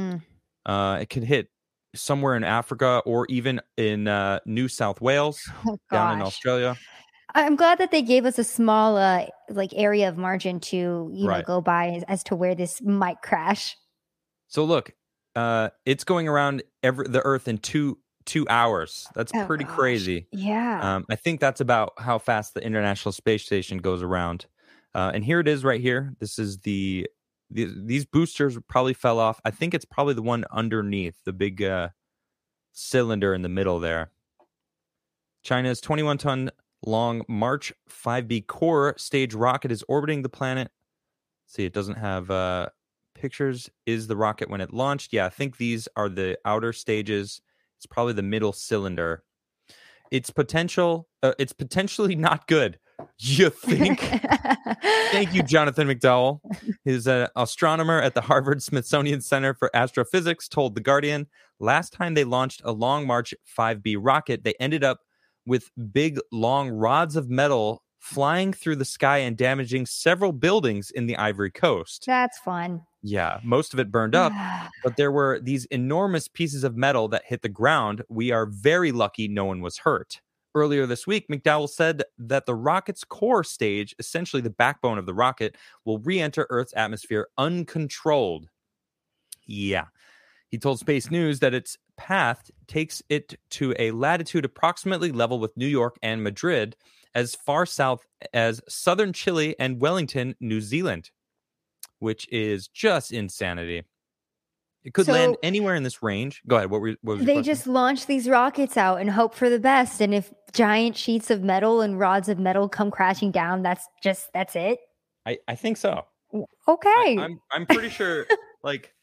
It could hit somewhere in Africa or even in New South Wales, down in Australia. I'm glad that they gave us a small area of margin to go by as to where this might crash. So look, it's going around the Earth in two 2 hours. That's Oh pretty gosh. crazy. Yeah. I think that's about how fast the International Space Station goes around. And here it is right here. This is these boosters probably fell off. I think it's probably the one underneath the big cylinder in the middle there. China's 21-ton long March 5B core stage rocket is orbiting the planet. See, it doesn't have pictures. Is the rocket when it launched? Yeah, I think these are the outer stages. It's probably the middle cylinder. It's potentially not good. You think? Thank you, Jonathan McDowell. He's an astronomer at the Harvard Smithsonian Center for Astrophysics, told The Guardian. Last time they launched a Long March 5B rocket, they ended up with big, long rods of metal flying through the sky and damaging several buildings in the Ivory Coast. That's fun. Yeah, most of it burned up, but there were these enormous pieces of metal that hit the ground. We are very lucky no one was hurt. Earlier this week, McDowell said that the rocket's core stage, essentially the backbone of the rocket, will re-enter Earth's atmosphere uncontrolled. Yeah. He told Space News that its path takes it to a latitude approximately level with New York and Madrid, as far south as southern Chile and Wellington, New Zealand, which is just insanity. It could land anywhere in this range. Go ahead. What was your They just launch these rockets out and hope for the best. And if giant sheets of metal and rods of metal come crashing down, that's it. I think so. Okay. I'm pretty sure, like,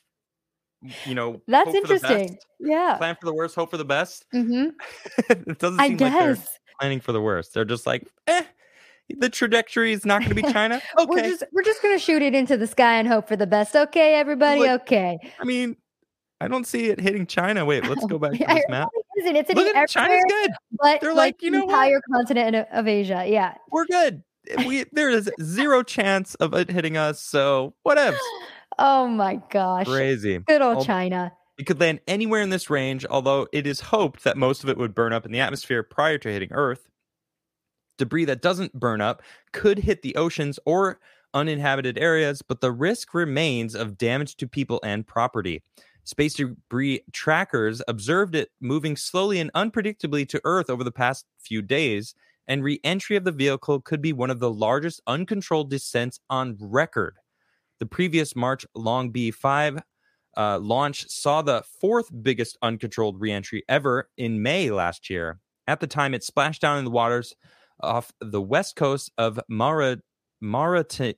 that's interesting. Yeah. Plan for the worst, hope for the best. Mm-hmm. It doesn't seem like they're planning for the worst. They're just like, the trajectory is not going to be China. Okay. We're just going to shoot it into the sky and hope for the best. Okay, everybody. Like, okay. I mean, I don't see it hitting China. Wait, let's go back to this map. It's hitting everywhere, China's good. But they're like, the entire continent of Asia. Yeah. We're good. There is zero chance of it hitting us. So whatevs. Oh my gosh. Crazy. Good old China. It could land anywhere in this range, although it is hoped that most of it would burn up in the atmosphere prior to hitting Earth. Debris that doesn't burn up could hit the oceans or uninhabited areas, but the risk remains of damage to people and property. Space debris trackers observed it moving slowly and unpredictably to Earth over the past few days, and re-entry of the vehicle could be one of the largest uncontrolled descents on record. The previous March Long B5 launch saw the fourth biggest uncontrolled re-entry ever in May last year. At the time, it splashed down in the waters off the west coast of Mauritania,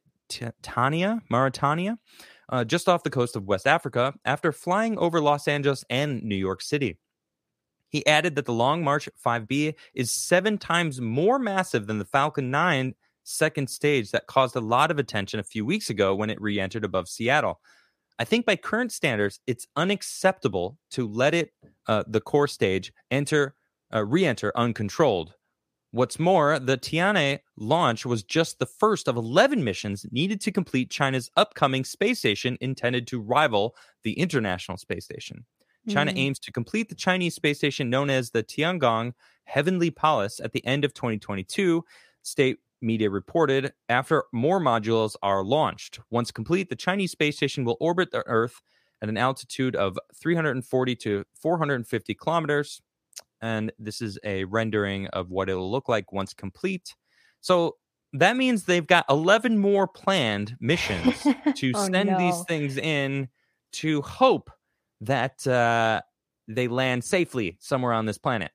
just off the coast of West Africa, after flying over Los Angeles and New York City. He added that the Long March 5B is 7 times more massive than the Falcon 9 second stage that caused a lot of attention a few weeks ago when it re-entered above Seattle. I think by current standards, it's unacceptable to let it, the core stage, re-enter uncontrolled. What's more, the Tianhe launch was just the first of 11 missions needed to complete China's upcoming space station intended to rival the International Space Station. China aims to complete the Chinese space station known as the Tiangong Heavenly Palace at the end of 2022, state media reported, after more modules are launched. Once complete, the Chinese space station will orbit the Earth at an altitude of 340 to 450 kilometers. And this is a rendering of what it'll look like once complete. So that means they've got 11 more planned missions to send these things in to hope that they land safely somewhere on this planet.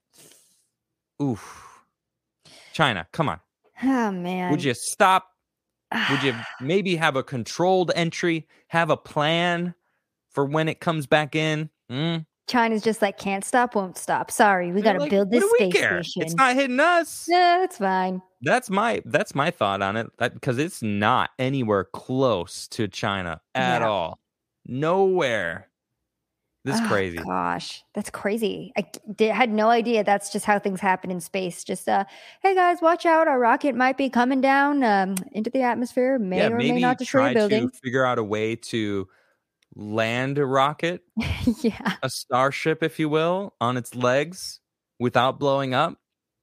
Oof. China, come on. Oh, man. Would you stop? Would you maybe have a controlled entry? Have a plan for when it comes back in? China's just like, can't stop, won't stop. Sorry, we got to build this space station. It's not hitting us. Yeah, it's fine. That's my thought on it, because it's not anywhere close to China at all. Nowhere. This is crazy. Gosh, that's crazy. I had no idea that's just how things happen in space. Just, hey guys, watch out. Our rocket might be coming down into the atmosphere. May or may not destroy a building. To figure out a way to land a rocket, a starship, if you will, on its legs without blowing up.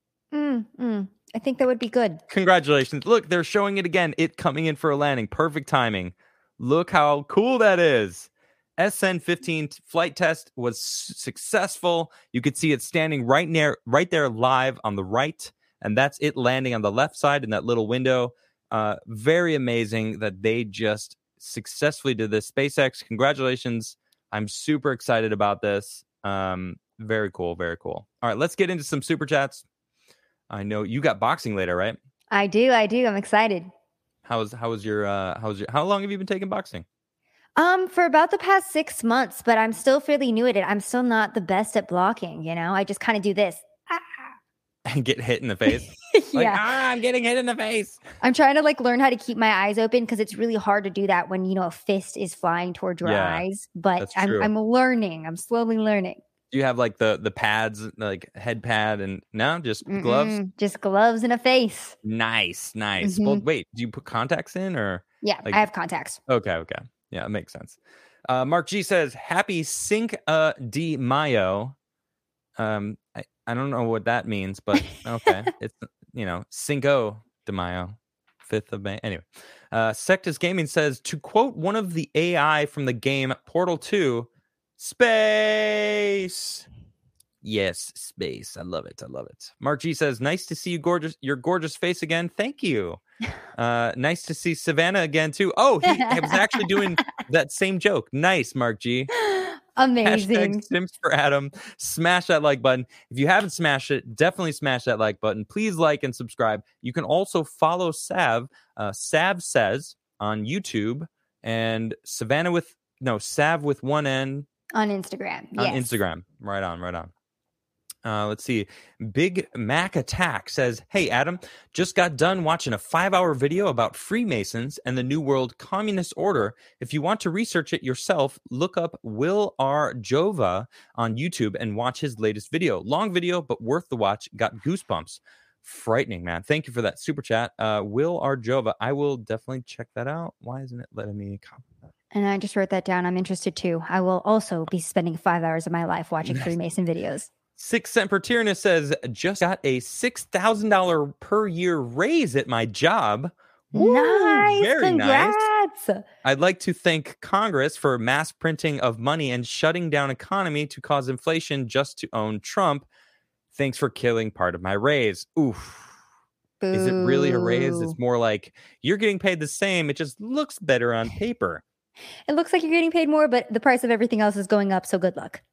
I think that would be good. Congratulations. Look, they're showing it again. It coming in for a landing. Perfect timing. Look how cool that is. SN15 flight test was successful. You could see it standing right there live on the right, and that's it landing on the left side in that little window. Very amazing that they just successfully did this. SpaceX, congratulations. I'm super excited about this. Very cool, very cool. All right, let's get into some super chats. I know you got boxing later, right? I do. I'm excited. How long have you been taking boxing? For about the past 6 months, but I'm still fairly new at it. I'm still not the best at blocking, I just kind of do this. And get hit in the face. Yeah. I'm getting hit in the face. I'm trying to learn how to keep my eyes open because it's really hard to do that when, a fist is flying towards your eyes. But I'm learning. I'm slowly learning. Do you have the pads, head pad, and no, just gloves? Just gloves and a face. Nice. Well, wait, do you put contacts in or? Yeah, I have contacts. Okay. Yeah, it makes sense. Mark G says, happy Cinco de Mayo. I don't know what that means, but okay. It's, Cinco de Mayo, 5th of May. Anyway, Sectus Gaming says, to quote one of the AI from the game Portal 2, space. Yes, space. I love it. Mark G says, nice to see your gorgeous face again. Thank you. Nice to see Savannah again, too. Oh, he was actually doing that same joke. Nice, Mark G. Amazing. Sims for Adam. Smash that like button. If you haven't smashed it, definitely smash that like button. Please like and subscribe. You can also follow Sav. Sav Says on YouTube and Sav with one N on Instagram. On Instagram. Right on. Let's see. Big Mac Attack says, hey, Adam, just got done watching a 5-hour video about Freemasons and the New World Communist Order. If you want to research it yourself, look up Will R. Jova on YouTube and watch his latest video. Long video, but worth the watch. Got goosebumps. Frightening, man. Thank you for that super chat. Will R. Jova. I will definitely check that out. Why isn't it letting me copy that? And I just wrote that down. I'm interested too. I will also be spending 5 hours of my life watching Freemason videos. 6 Cent per Tyrannus says, just got a $6,000 per year raise at my job. Woo, nice. Very Congrats. Nice. I'd like to thank Congress for mass printing of money and shutting down economy to cause inflation just to own Trump. Thanks for killing part of my raise. Oof. Boo. Is it really a raise? It's more like you're getting paid the same. It just looks better on paper. It looks like you're getting paid more, but the price of everything else is going up. So good luck.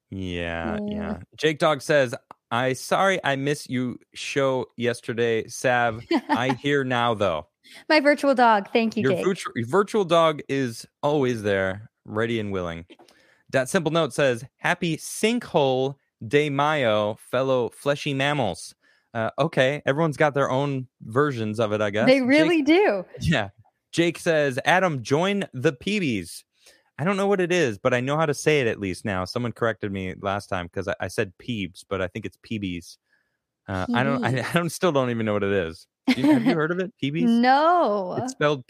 Yeah. Jake Dog says, sorry I missed you show yesterday, Sav. I hear now, though. My virtual dog. Thank you, Jake. Your virtual dog is always there, ready and willing. That Simple Note says, happy Sinkhole de Mayo, fellow fleshy mammals. Okay, everyone's got their own versions of it, I guess. They really do. Yeah. Jake says, Adam, join the Peebies. I don't know what it is, but I know how to say it at least now. Someone corrected me last time because I said Peebs, but I think it's Peebies. I still don't even know what it is. Have you heard of it? Peebies? No. It's spelled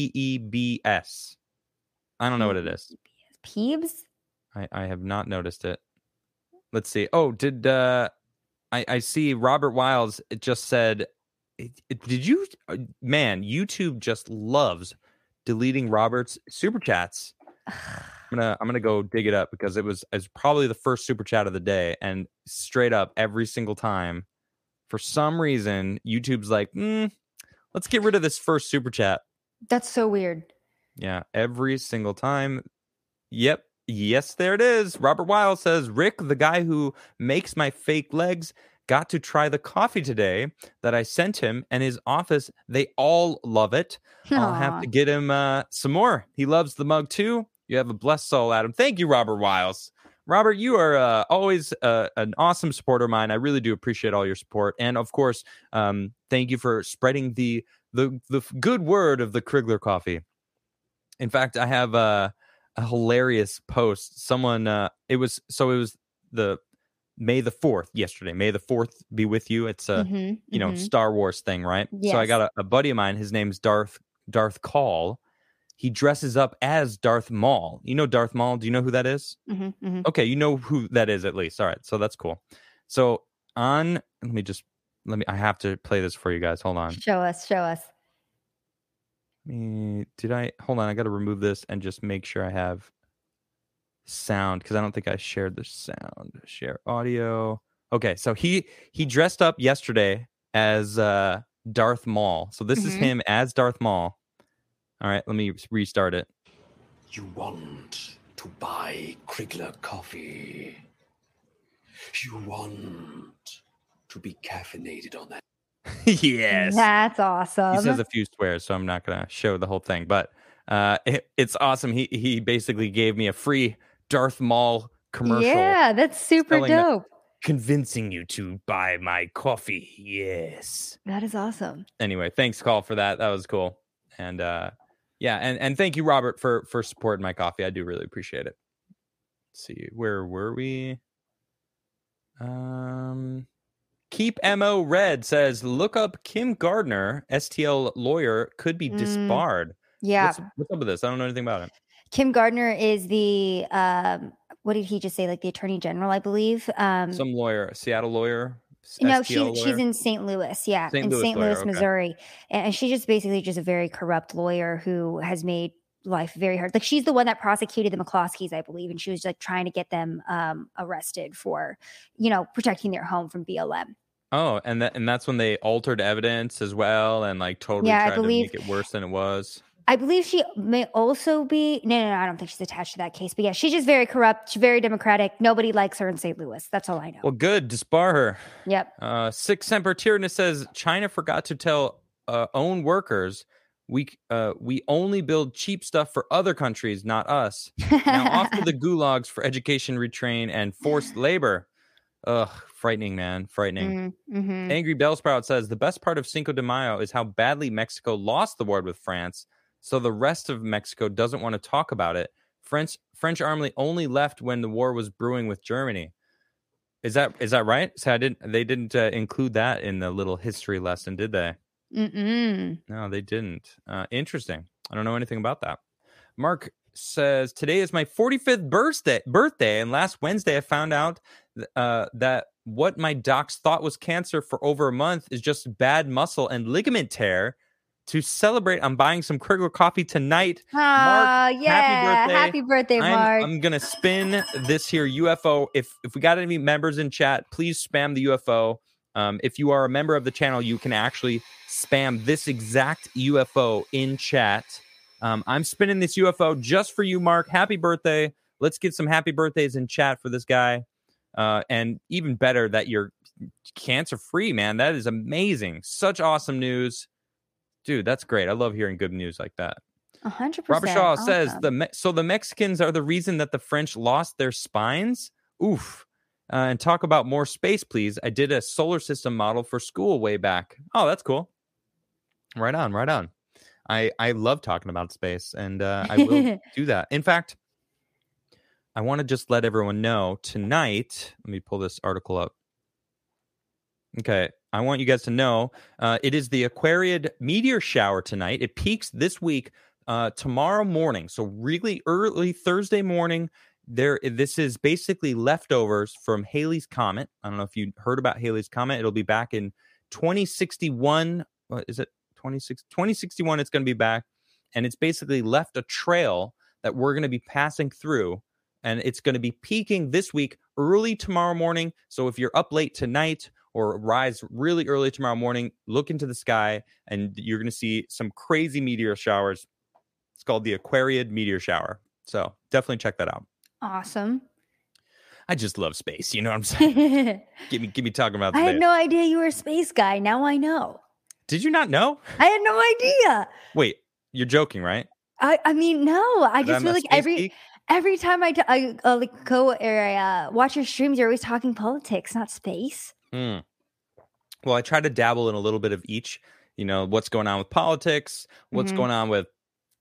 Peebs. I don't know what it is. Peebs? I have not noticed it. Let's see. Oh, did I see Robert Wiles? It just said, did you? Man, YouTube just loves deleting Robert's super chats. I'm gonna go dig it up because it's probably the first super chat of the day, and straight up every single time, for some reason, YouTube's like, let's get rid of this first super chat. That's so weird. Yeah, every single time. Yep. Yes, there it is. Robert Weil says, Rick, the guy who makes my fake legs, got to try the coffee today that I sent him, and his office, they all love it. Aww. I'll have to get him some more. He loves the mug too. You have a blessed soul, Adam. Thank you, Robert Wiles. Robert, you are always an awesome supporter of mine. I really do appreciate all your support. And of course, thank you for spreading the good word of the Krigler coffee. In fact, I have a hilarious post. Someone, it was the May the 4th yesterday. May the 4th be with you. It's a Star Wars thing, right? Yes. So I got a buddy of mine. His name's Darth Call. He dresses up as Darth Maul. You know Darth Maul? Do you know who that is? Okay, you know who that is at least. All right, so that's cool. So I have to play this for you guys. Hold on. Show us. Hold on, I got to remove this and just make sure I have. sound because I don't think I shared the sound. Share audio. Okay, so he dressed up yesterday as Darth Maul. So this is him as Darth Maul. All right, let me restart it. You want to buy Krigler coffee. You want to be caffeinated on that. Yes. That's awesome. He says a few swears, so I'm not going to show the whole thing. But it's awesome. He basically gave me a free Darth Maul commercial. Yeah, that's super dope. Convincing you to buy my coffee. Yes. That is awesome. Anyway, thanks, Call, for that. That was cool. And yeah, and thank you, Robert, for supporting my coffee. I do really appreciate it. Let's see, where were we? Keep Mo Red says, look up Kim Gardner, STL lawyer, could be disbarred. Yeah. What's up with this? I don't know anything about it. Kim Gardner is the what did he just say? Like the attorney general, I believe. Some lawyer, Seattle lawyer. No, she's in St. Louis. Yeah, in St. Louis, okay. Missouri, and she's just basically just a very corrupt lawyer who has made life very hard. Like she's the one that prosecuted the McCloskeys, I believe, and she was like trying to get them arrested for, protecting their home from BLM. Oh, and that's when they altered evidence as well, and like totally tried to make it worse than it was. I believe she may also be. No, I don't think she's attached to that case. But yeah, she's just very corrupt. She's very Democratic. Nobody likes her in St. Louis. That's all I know. Well, good. Disbar her. Yep. Sic Semper Tyrannis says China forgot to tell own workers we only build cheap stuff for other countries, not us. Now off to the gulags for education, retrain, and forced labor. Ugh, frightening, man. Frightening. Mm-hmm. Angry Bellsprout says the best part of Cinco de Mayo is how badly Mexico lost the war with France. So the rest of Mexico doesn't want to talk about it. French army only left when the war was brewing with Germany. Is that right? So they didn't include that in the little history lesson, did they? No, they didn't. Interesting. I don't know anything about that. Mark says today is my 45th birthday, and last Wednesday I found out that what my docs thought was cancer for over a month is just bad muscle and ligament tear. To celebrate, I'm buying some Krigler coffee tonight. Mark, yeah. Happy birthday, Mark. I'm going to spin this here UFO. If we got any members in chat, please spam the UFO. If you are a member of the channel, you can actually spam this exact UFO in chat. I'm spinning this UFO just for you, Mark. Happy birthday. Let's get some happy birthdays in chat for this guy. And even better that you're cancer-free, man. That is amazing. Such awesome news. Dude, that's great. I love hearing good news like that. 100%. Robert Shaw says, so the Mexicans are the reason that the French lost their spines? Oof. And talk about more space, please. I did a solar system model for school way back. Oh, that's cool. Right on. I love talking about space, and I will do that. In fact, I want to just let everyone know tonight. Let me pull this article up. Okay. I want you guys to know it is the Aquariid meteor shower tonight. It peaks this week, tomorrow morning. So really early Thursday morning. This is basically leftovers from Halley's Comet. I don't know if you heard about Halley's Comet. It'll be back in 2061. What is it? 2061. It's going to be back. And it's basically left a trail that we're going to be passing through. And it's going to be peaking this week, early tomorrow morning. So if you're up late tonight, or rise really early tomorrow morning, look into the sky, and you're going to see some crazy meteor showers. It's called the Aquariid meteor shower. So definitely check that out. Awesome. I just love space. You know what I'm saying? Give me talking about space. I had no idea you were a space guy. Now I know. Did you not know? I had no idea. Wait, you're joking, right? I mean, no. I just feel like every time I go or watch your streams, you're always talking politics, not space. Well, I try to dabble in a little bit of each. You know, what's going on with politics, what's going on with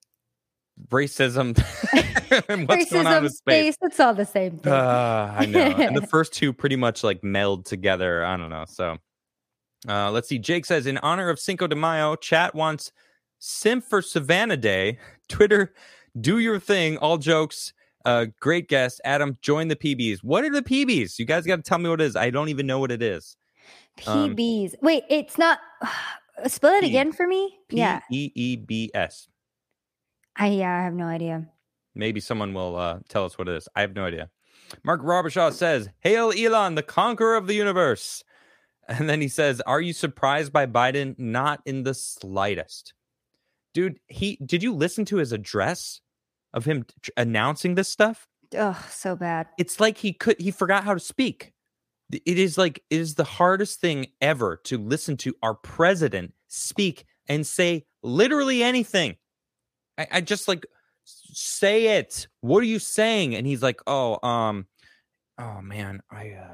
racism, and what's going on with space. It's all the same thing. I know. And the first two pretty much like meld together. I don't know. So let's see. Jake says, in honor of Cinco de Mayo, chat wants Sim for Savannah Day. Twitter, do your thing. All jokes. Great guest. Adam, join the PBs. What are the PBs? You guys got to tell me what it is. I don't even know what it is. PBs. Wait, it's not. Spell it again for me. P-E-E-B-S. I have no idea. Maybe someone will tell us what it is. I have no idea. Mark Robershaw says, "Hail Elon, the conqueror of the universe." And then he says, "Are you surprised by Biden? Not in the slightest." Dude, did you listen to his address of him announcing this stuff? Oh, so bad. It's like he forgot how to speak. It is the hardest thing ever to listen to our president speak and say literally anything. I just like, say it. What are you saying? And he's like, oh man,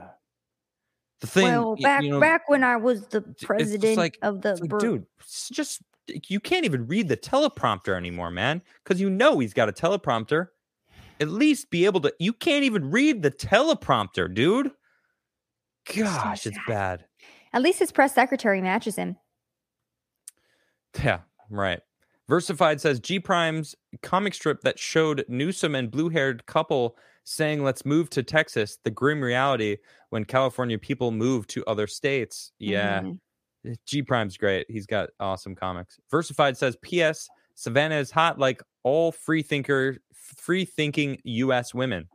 the thing. Well, back when I was the president of the dude, it's just, you can't even read the teleprompter anymore, man, because he's got a teleprompter. At least be able to. You can't even read the teleprompter, dude. Gosh, it's bad. At least his press secretary matches him. Yeah, right. Versified says G Prime's comic strip that showed Newsom and blue-haired couple saying, "Let's move to Texas." The grim reality when California people move to other states. Yeah. Mm-hmm. G Prime's great. He's got awesome comics. Versified says, "P.S. Savannah is hot like all free-thinking U.S. women."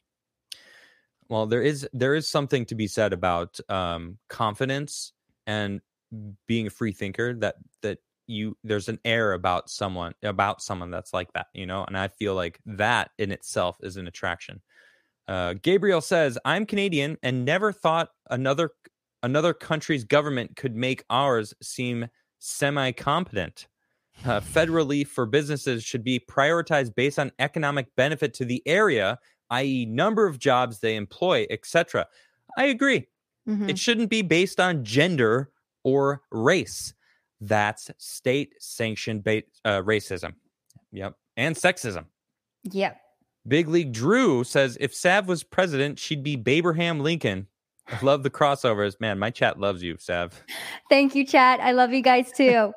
Well, there is something to be said about confidence and being a free thinker. That there's an air about someone that's like that, And I feel like that in itself is an attraction. Gabriel says, "I'm Canadian and never thought another country's government could make ours seem semi-competent. Federal relief for businesses should be prioritized based on economic benefit to the area, i.e. number of jobs they employ, etc." I agree. Mm-hmm. It shouldn't be based on gender or race. That's state-sanctioned racism. Yep. And sexism. Yep. Big League Drew says, "If Sav was president, she'd be Abraham Lincoln." I love the crossovers. Man, my chat loves you, Sav. Thank you, chat. I love you guys too.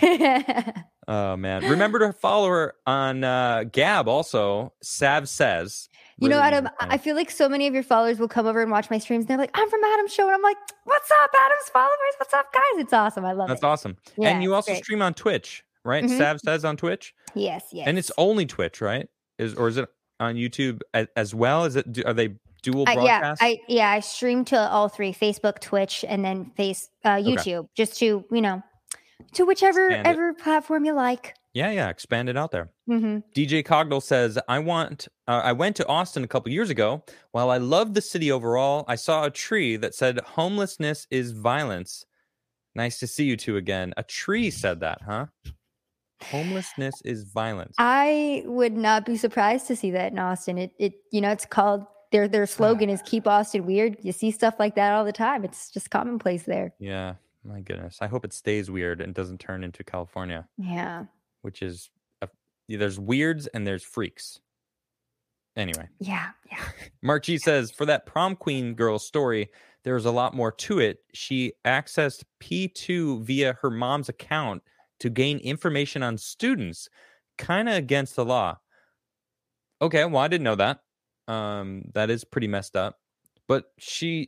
Oh, man. Remember to follow her on Gab also. Sav Says. Really, Adam, I feel like so many of your followers will come over and watch my streams. And they're like, "I'm from Adam's show." And I'm like, "What's up, Adam's followers? What's up, guys?" It's awesome. I love it. That's awesome. Yeah, and you also stream on Twitch, right? Mm-hmm. Sav Says on Twitch? Yes. And it's only Twitch, right? Is it on YouTube as well? Are they dual broadcasts? I stream to all three: Facebook, Twitch, and then YouTube, okay. Just to, to whichever platform you like. Yeah, expand it out there. Mm-hmm. DJ Cognell says, I went to Austin a couple years ago. While I loved the city overall, I saw a tree that said, "Homelessness is violence." Nice to see you two again. A tree said that, huh? Homelessness is violence. I would not be surprised to see that in Austin. It's called, their slogan is "Keep Austin Weird." You see stuff like that all the time. It's just commonplace there. Yeah, my goodness. I hope it stays weird and doesn't turn into California. Yeah. Which is, there's weirds and there's freaks. Anyway. Yeah. Mark G says, "For that prom queen girl story, there was a lot more to it. She accessed P2 via her mom's account to gain information on students, kind of against the law." Okay, well, I didn't know that. That is pretty messed up. But sure.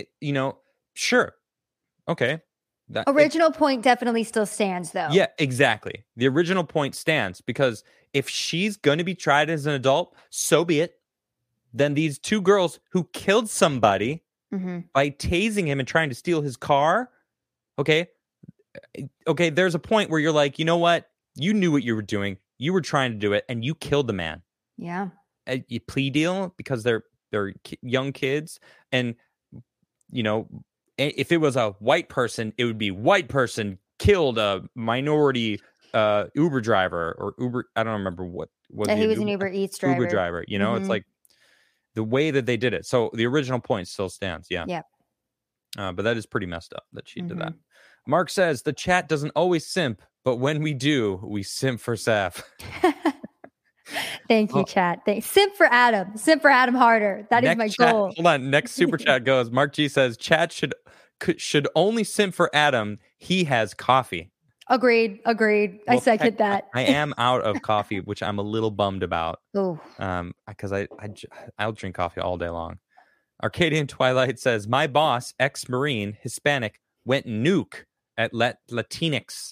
Okay. Original point definitely still stands, though. Yeah, exactly. The original point stands, because if she's going to be tried as an adult, so be it. Then these two girls who killed somebody by tasing him and trying to steal his car, okay, there's a point where you're like, you know what? You knew what you were doing. You were trying to do it, and you killed the man. Yeah. A plea deal because they're young kids, and, if it was a white person, it would be white person killed a minority Uber driver or Uber. I don't remember what he was an Uber Eats driver. Uber driver. It's like the way that they did it. So the original point still stands. Yeah. Yeah. But that is pretty messed up that she did that. Mark says, "The chat doesn't always simp, but when we do, we simp for Sav." Thank you, chat. Simp for Adam. Simp for Adam harder. That is my goal. Hold on. Next super chat goes, Mark G says, "Chat should only simp for Adam. He has coffee." Agreed. Well, I second that. I am out of coffee, which I'm a little bummed about. Oh. Because I'll drink coffee all day long. Arcadian Twilight says, "My boss, ex-Marine, Hispanic, went nuke at Latinx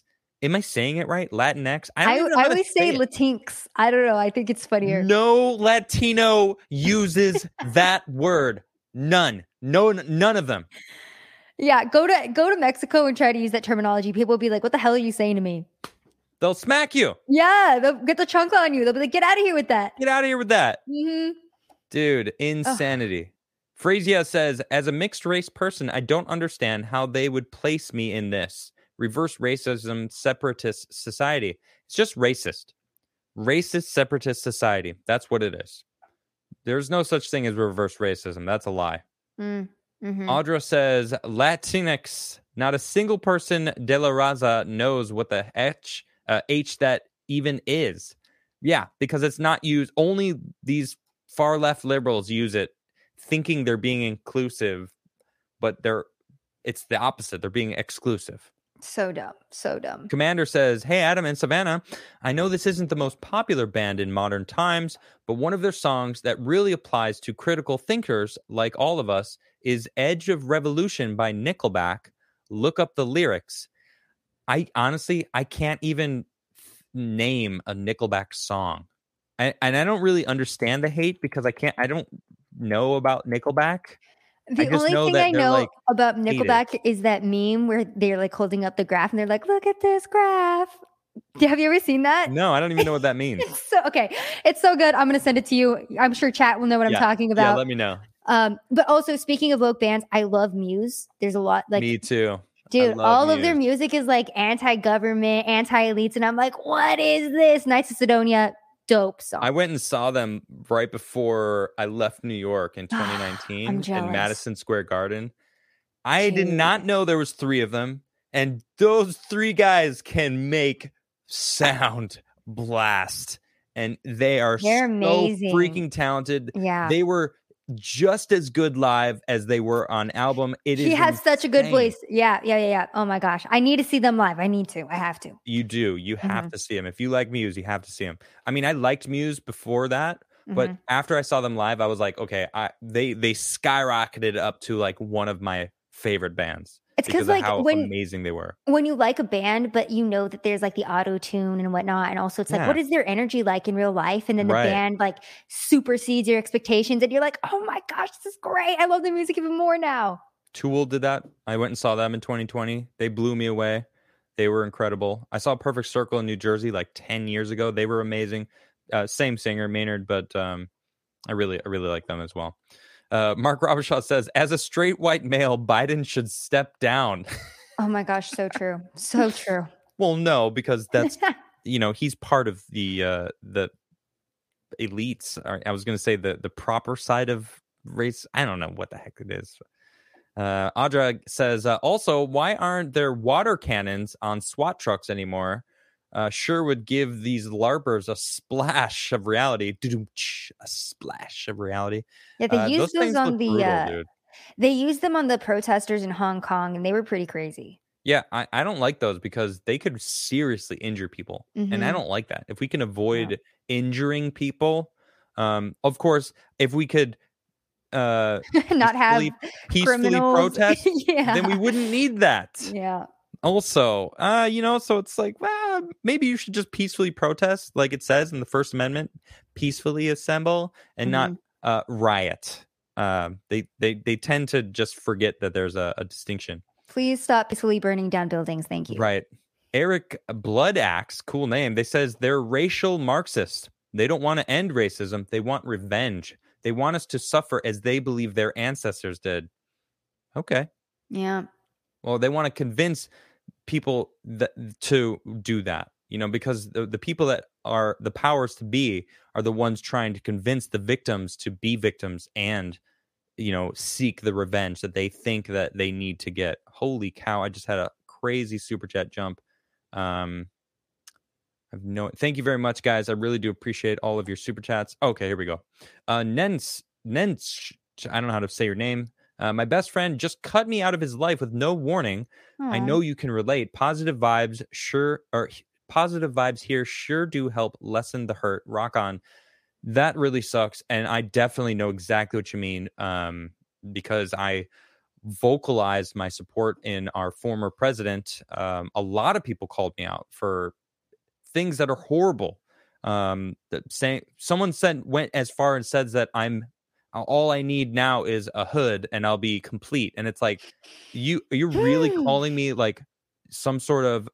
Am I saying it right? Latinx? I don't even know I how to always say it. Latinx. I don't know. I think it's funnier. No Latino uses that word. None. No, none of them. Yeah, go to Mexico and try to use that terminology. People will be like, "What the hell are you saying to me?" They'll smack you. Yeah, they'll get the chunk on you. They'll be like, "Get out of here with that." Get out of here with that. Mm-hmm. Dude, insanity. Phrasia says, as a mixed race person, I don't understand how they would place me in this reverse racism, separatist society. It's just racist. Racist, separatist society. That's what it is. There's no such thing as reverse racism. That's a lie. Mm-hmm. Audra says, Latinx. Not a single person de la Raza knows what the H that even is. Yeah, because it's not used. Only these far left liberals use it, thinking they're being inclusive, but it's the opposite. They're being exclusive. So dumb. Commander says, hey, Adam and Savannah, I know this isn't the most popular band in modern times, but one of their songs that really applies to critical thinkers like all of us is Edge of Revolution by Nickelback. Look up the lyrics. I can't even name a Nickelback song. And I don't really understand the hate because I don't know about Nickelback. The only thing I know about Nickelback is that meme where they're like holding up the graph and they're like, look at this graph. Have you ever seen that? No, I don't even know what that means. It's so good. I'm going to send it to you. I'm sure chat will know what I'm talking about. Yeah, let me know. But also, speaking of woke bands, I love Muse. There's a lot like me too. Dude, all of their music is like anti-government, anti-elites, and I'm like, what is this? Knights of Sidonia, dope song. I went and saw them right before I left New York in 2019 in Madison Square Garden. I did not know there was 3 of them, and those 3 guys can make sound blast, and they're amazing. So freaking talented. Yeah, they were just as good live as they were on album. He has such a good voice. Yeah. Oh my gosh. I need to see them live. I have to. You do. You have to see them. If you like Muse, you have to see them. I mean, I liked Muse before that, but after I saw them live, I was like, okay, they skyrocketed up to like one of my favorite bands. It's because like how amazing they were. When you like a band, but you know that there's like the auto tune and whatnot, and also it's like, what is their energy like in real life? And then the band like supersedes your expectations, and you're like, oh my gosh, this is great! I love the music even more now. Tool did that. I went and saw them in 2020. They blew me away. They were incredible. I saw Perfect Circle in New Jersey like 10 years ago. They were amazing. Same singer, Maynard, but I really like them as well. Mark Robershaw says, as a straight white male, Biden should step down. Oh my gosh, so true. So true. Well, no, because that's, he's part of the elites. I was going to say the proper side of race. I don't know what the heck it is. Audra says, also, why aren't there water cannons on SWAT trucks anymore? Sure would give these LARPers a splash of reality. A splash of reality. Yeah, they used those on the. They used them on the protesters in Hong Kong, and they were pretty crazy. Yeah, I don't like those because they could seriously injure people, and I don't like that. If we can avoid injuring people, of course, if we could not have peacefully protest, then we wouldn't need that. Yeah. Also, so it's like, well, maybe you should just peacefully protest, like it says in the First Amendment, peacefully assemble and not riot. They tend to just forget that there's a distinction. Please stop peacefully burning down buildings. Thank you. Right. Eric Blood Axe, cool name. They says they're racial Marxists. They don't want to end racism. They want revenge. They want us to suffer as they believe their ancestors did. Okay. Yeah. Well, they want to convince people to do that, because the people that are the powers to be are the ones trying to convince the victims to be victims and, seek the revenge that they think that they need to get. Holy cow. I just had a crazy super chat jump. Thank you very much, guys. I really do appreciate all of your super chats. Okay, here we go. Nens, I don't know how to say your name. My best friend just cut me out of his life with no warning. Aww. I know you can relate. Positive vibes here sure do help lessen the hurt. Rock on. That really sucks, and I definitely know exactly what you mean. Because I vocalized my support in our former president, a lot of people called me out for things that are horrible. Someone went as far and says that all I need now is a hood and I'll be complete. And it's like, you're really calling me like some sort of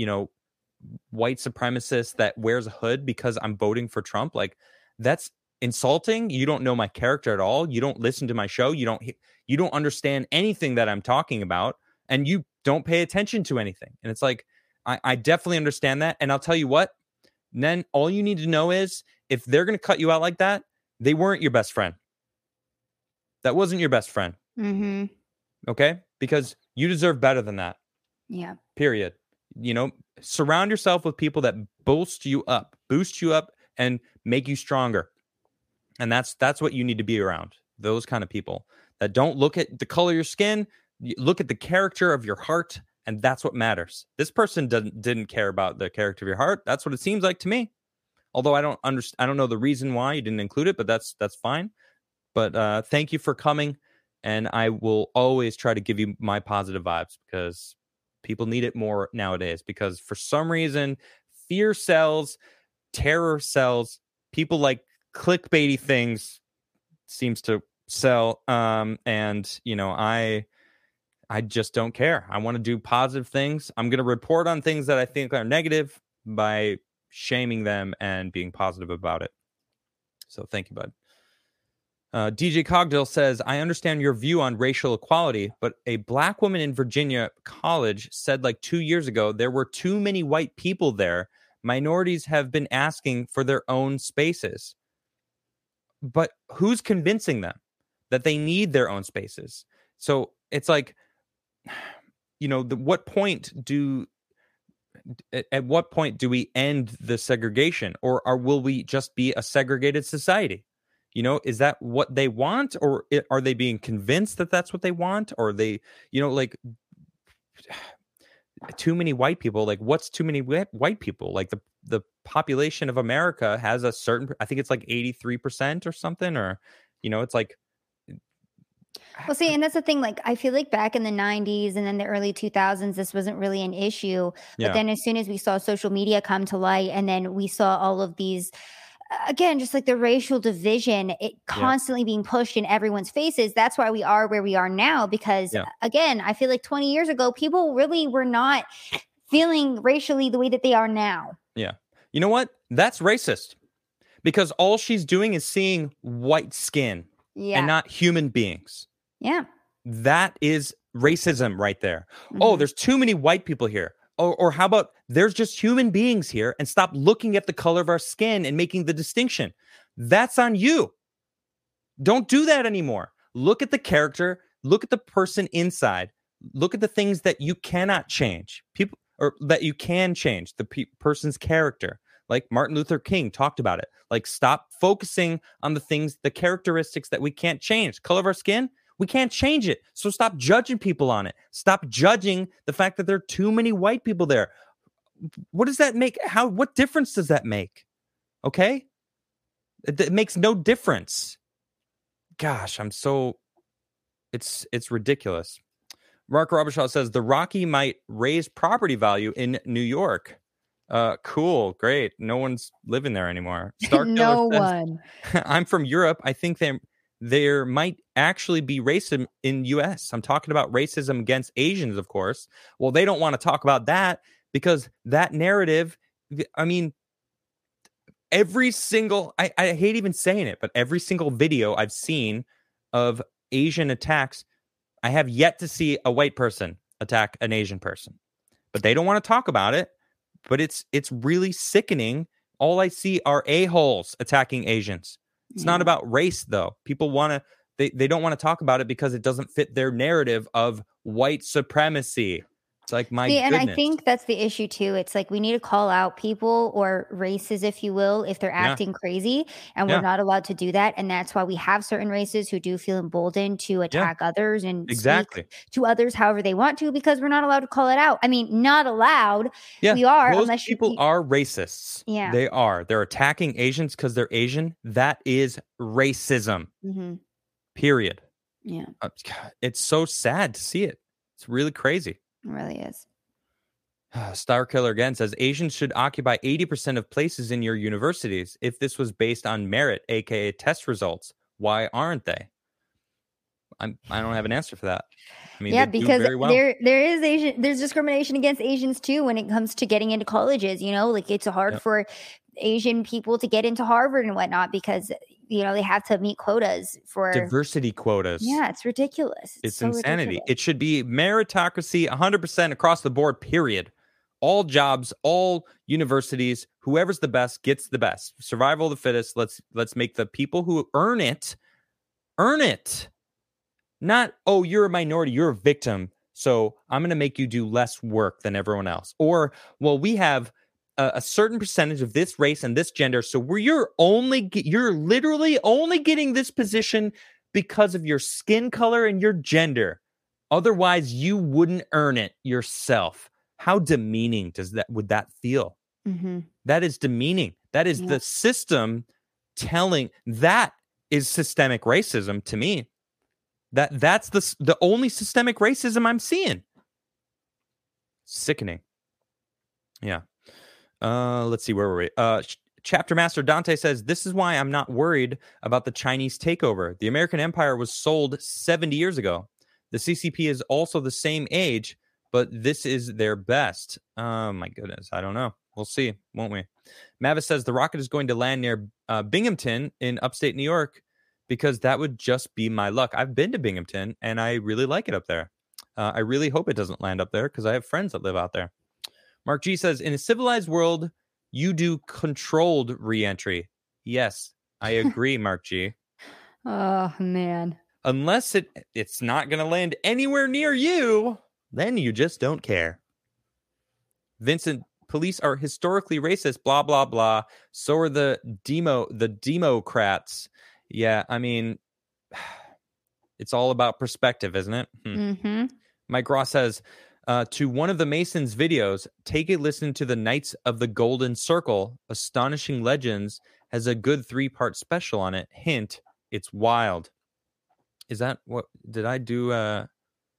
white supremacist that wears a hood because I'm voting for Trump? Like, that's insulting. You don't know my character at all. You don't listen to my show. You don't understand anything that I'm talking about, and you don't pay attention to anything. And it's like, I definitely understand that. And I'll tell you what, then all you need to know is if they're going to cut you out like that, they weren't your best friend. That wasn't your best friend. Mm-hmm. Okay? Because you deserve better than that. Yeah. Period. Surround yourself with people that boost you up, and make you stronger. And that's what you need to be around. Those kind of people that don't look at the color of your skin, look at the character of your heart, and that's what matters. This person didn't care about the character of your heart. That's what it seems like to me. Although I don't know the reason why you didn't include it, but that's fine. But thank you for coming, and I will always try to give you my positive vibes because people need it more nowadays. Because for some reason, fear sells, terror sells. People like clickbaity things seems to sell, and I just don't care. I want to do positive things. I'm going to report on things that I think are negative by shaming them and being positive about it. So thank you, bud. DJ Cogdill says, I understand your view on racial equality, but a black woman in Virginia college said like 2 years ago, there were too many white people there. Minorities have been asking for their own spaces. But who's convincing them that they need their own spaces? So it's like, at what point do we end the segregation, or will we just be a segregated society? Is that what they want, or are they being convinced that that's what they want? Or they, too many white people, like what's too many white people? Like the population of America has a certain, I think it's like 83% or something, or, it's like. Well, see, and that's the thing. Like, I feel like back in the 90s and then the early 2000s, this wasn't really an issue. But then as soon as we saw social media come to light, and then we saw all of these, again, just like the racial division, it constantly being pushed in everyone's faces. That's why we are where we are now. Because again, I feel like 20 years ago, people really were not feeling racially the way that they are now. Yeah. You know what? That's racist. Because all she's doing is seeing white skin and not human beings. Yeah. That is racism right there. Mm-hmm. Oh, there's too many white people here. Or how about there's just human beings here, and stop looking at the color of our skin and making the distinction. That's on you. Don't do that anymore. Look at the character. Look at the person inside. Look at the things that you cannot change. That you can change. The person's character. Like Martin Luther King talked about it. Like, stop focusing on the characteristics that we can't change. Color of our skin, we can't change it. So stop judging people on it. Stop judging the fact that there are too many white people there. What does that make? What difference does that make? Okay? It makes no difference. Gosh, it's ridiculous. Mark Robershaw says the Rocky might raise property value in New York. Cool, great. No one's living there anymore. No one. I'm from Europe. I think there might actually be racism in U.S. I'm talking about racism against Asians, of course. Well, they don't want to talk about that because that narrative, I mean, I hate even saying it, but every single video I've seen of Asian attacks, I have yet to see a white person attack an Asian person. But they don't want to talk about it. But it's really sickening. All I see are a-holes attacking Asians. It's not about race, though. People they don't want to talk about it because it doesn't fit their narrative of white supremacy. It's like, my goodness. And I think that's the issue, too. It's like we need to call out people or races, if you will, if they're acting crazy. And we're not allowed to do that. And that's why we have certain races who do feel emboldened to attack others and speak to others however they want to, because we're not allowed to call it out. I mean, not allowed. Yeah, we are. Most people are racists. Yeah. They are. They're attacking Asians because they're Asian. That is racism. Mm-hmm. Period. Yeah. It's so sad to see it. It's really crazy. It really is. Star Killer again says Asians should occupy 80% of places in your universities. If this was based on merit, aka test results, why aren't they? I don't have an answer for that. I mean, yeah, they because do very well. there's discrimination against Asians too when it comes to getting into colleges. Like it's hard for Asian people to get into Harvard and whatnot because they have to meet quotas for diversity quotas. Yeah, it's ridiculous. It's so insanity. ridiculous. It should be meritocracy 100% across the board, period. All jobs, all universities, whoever's the best gets the best. Survival of the fittest. Let's make the people who earn it. Not, oh, you're a minority, you're a victim, so I'm going to make you do less work than everyone else. Or, well, we have a certain percentage of this race and this gender, so you're literally only getting this position because of your skin color and your gender. Otherwise, you wouldn't earn it yourself. How demeaning would that feel? Mm-hmm. That is demeaning. That is the system that is systemic racism to me. That's the only systemic racism I'm seeing. Sickening. Yeah. Let's see, where were we? Chapter Master Dante says, this is why I'm not worried about the Chinese takeover. The American Empire was sold 70 years ago. The CCP is also the same age, but this is their best. Oh my goodness. I don't know. We'll see, won't we? Mavis says the rocket is going to land near Binghamton in upstate New York, because that would just be my luck. I've been to Binghamton, and I really like it up there. I really hope it doesn't land up there, because I have friends that live out there. Mark G says, in a civilized world, you do controlled re-entry. Yes, I agree, Mark G. Oh, man. Unless it's not going to land anywhere near you, then you just don't care. Vincent, police are historically racist, blah, blah, blah. So are the Democrats. Yeah, I mean, it's all about perspective, isn't it? Mm-hmm. Mike Ross says, to one of the Masons' videos, take a listen to the Knights of the Golden Circle. Astonishing Legends has a good 3-part special on it. Hint, it's wild. Is that what? Did I do what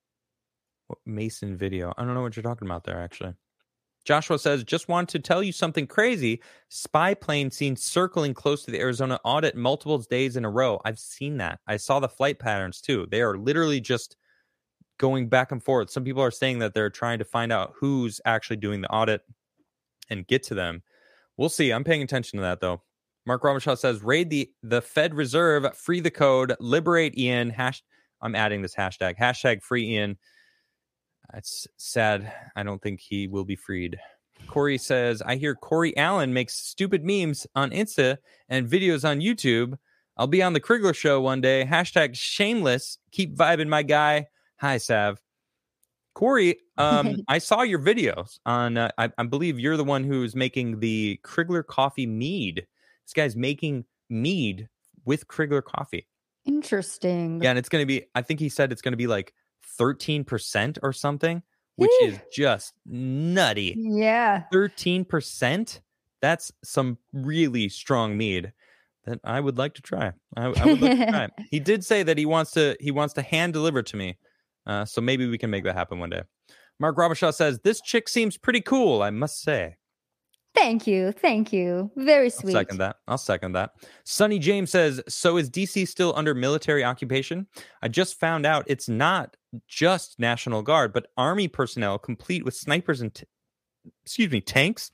Mason video? I don't know what you're talking about there, actually. Joshua says, just want to tell you something crazy. Spy plane seen circling close to the Arizona audit multiple days in a row. I've seen that. I saw the flight patterns too. They are literally just going back and forth. Some people are saying that they're trying to find out who's actually doing the audit and get to them. We'll see. I'm paying attention to that, though. Mark Robichaud says, raid the Fed Reserve, free the code, liberate Ian. I'm adding this hashtag. Hashtag free Ian. It's sad. I don't think he will be freed. Corey says, I hear Corey Allen makes stupid memes on Insta and videos on YouTube. I'll be on the Krigler Show one day. Hashtag shameless. Keep vibing, my guy. Hi, Sav. Corey, I saw your videos on, I believe you're the one who's making the Krigler coffee mead. This guy's making mead with Krigler coffee. Interesting. Yeah, and it's going to be, I think he said it's going to be like 13% or something, which is just nutty. Yeah. 13%? That's some really strong mead that I would like to try. I would like to try. He did say that he wants to hand deliver to me. So maybe we can make that happen one day. Mark Robichaud says, this chick seems pretty cool, I must say. Thank you. Very sweet. I'll second that. Sonny James says, so is DC still under military occupation? I just found out it's not just National Guard, but Army personnel complete with snipers and tanks.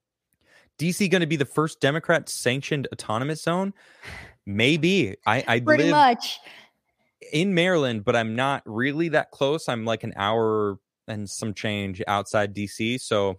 DC going to be the first Democrat-sanctioned autonomous zone? Maybe. I pretty live much in Maryland, but I'm not really that close. I'm like an hour and some change outside DC, so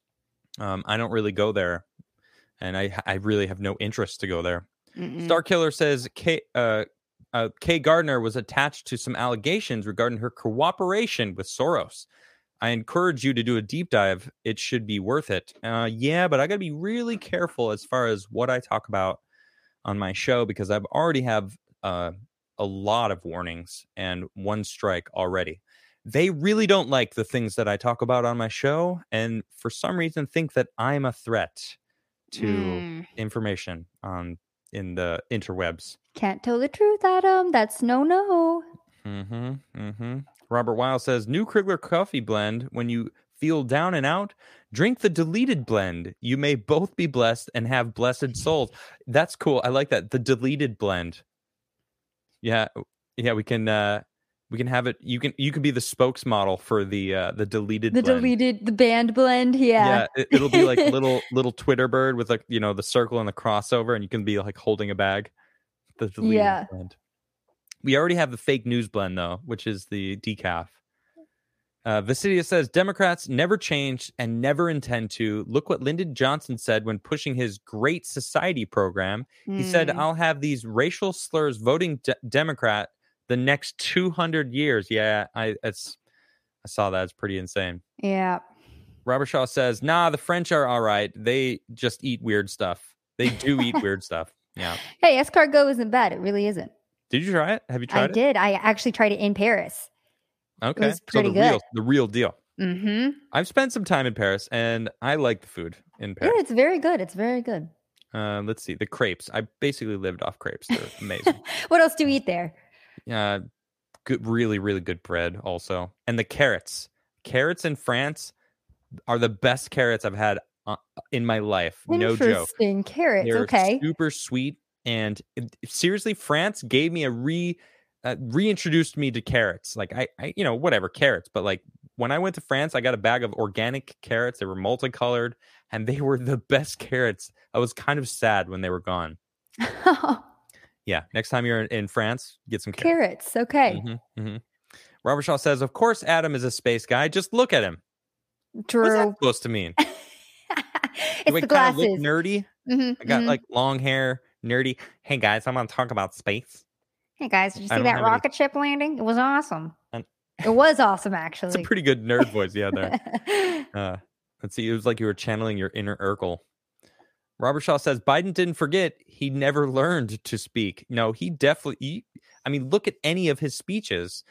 I don't really go there, and I really have no interest to go there. Star Killer says Kay Gardner was attached to some allegations regarding her cooperation with Soros. I encourage you to do a deep dive. It should be worth it. Yeah, but I got to be really careful as far as what I talk about on my show, because I've already have a lot of warnings and one strike already. They really don't like the things that I talk about on my show, and for some reason think that I'm a threat to information in the interwebs. Can't tell the truth, Adam. That's no. Robert Weil says, new Krigler coffee blend. When you feel down and out, drink the deleted blend. You may both be blessed and have blessed souls. That's cool. I like that. The deleted blend. Yeah, we can have it. You can be the spokesmodel for the deleted blend. The band blend. Yeah. It'll be like little Twitter bird with like, the circle and the crossover, and you can be like holding a bag. The deleted blend. We already have the fake news blend though, which is the decaf. Vasilia says Democrats never changed and never intend to. Look what Lyndon Johnson said when pushing his Great Society program. He said, "I'll have these racial slurs voting Democrat the next 200 years." Yeah, I saw that. It's pretty insane. Yeah. Robert Shaw says, "Nah, the French are all right. They just eat weird stuff. They do eat weird stuff." Yeah. Hey, escargot isn't bad. It really isn't. Did you try it? Have you tried it? I did. I actually tried it in Paris. Okay. It was pretty good. The real deal. Mm-hmm. I've spent some time in Paris, and I like the food in Paris. Yeah, it's very good. It's very good. Let's see. The crepes. I basically lived off crepes. They're amazing. What else do you eat there? Good, really, really good bread also. And the carrots. Carrots in France are the best carrots I've had in my life. No joke. Interesting. Carrots. They're okay. super sweet. And seriously, France gave me reintroduced me to carrots. Like I whatever carrots, but like when I went to France, I got a bag of organic carrots. They were multicolored, and they were the best carrots. I was kind of sad when they were gone. Yeah, next time you're in France, get some carrots. Okay. Robert Shaw says, "Of course, Adam is a space guy. Just look at him." True. What's that supposed to mean? It's the glasses. Look nerdy. I got like long hair. Nerdy. Hey guys, I'm gonna talk about space. Hey guys, did you see that rocket ship landing? It was awesome. It was awesome, actually. It's a pretty good nerd voice, yeah. There. Let's see. It was like you were channeling your inner Urkel. Robert Shaw says Biden didn't forget. He never learned to speak. No, he definitely. Look at any of his speeches.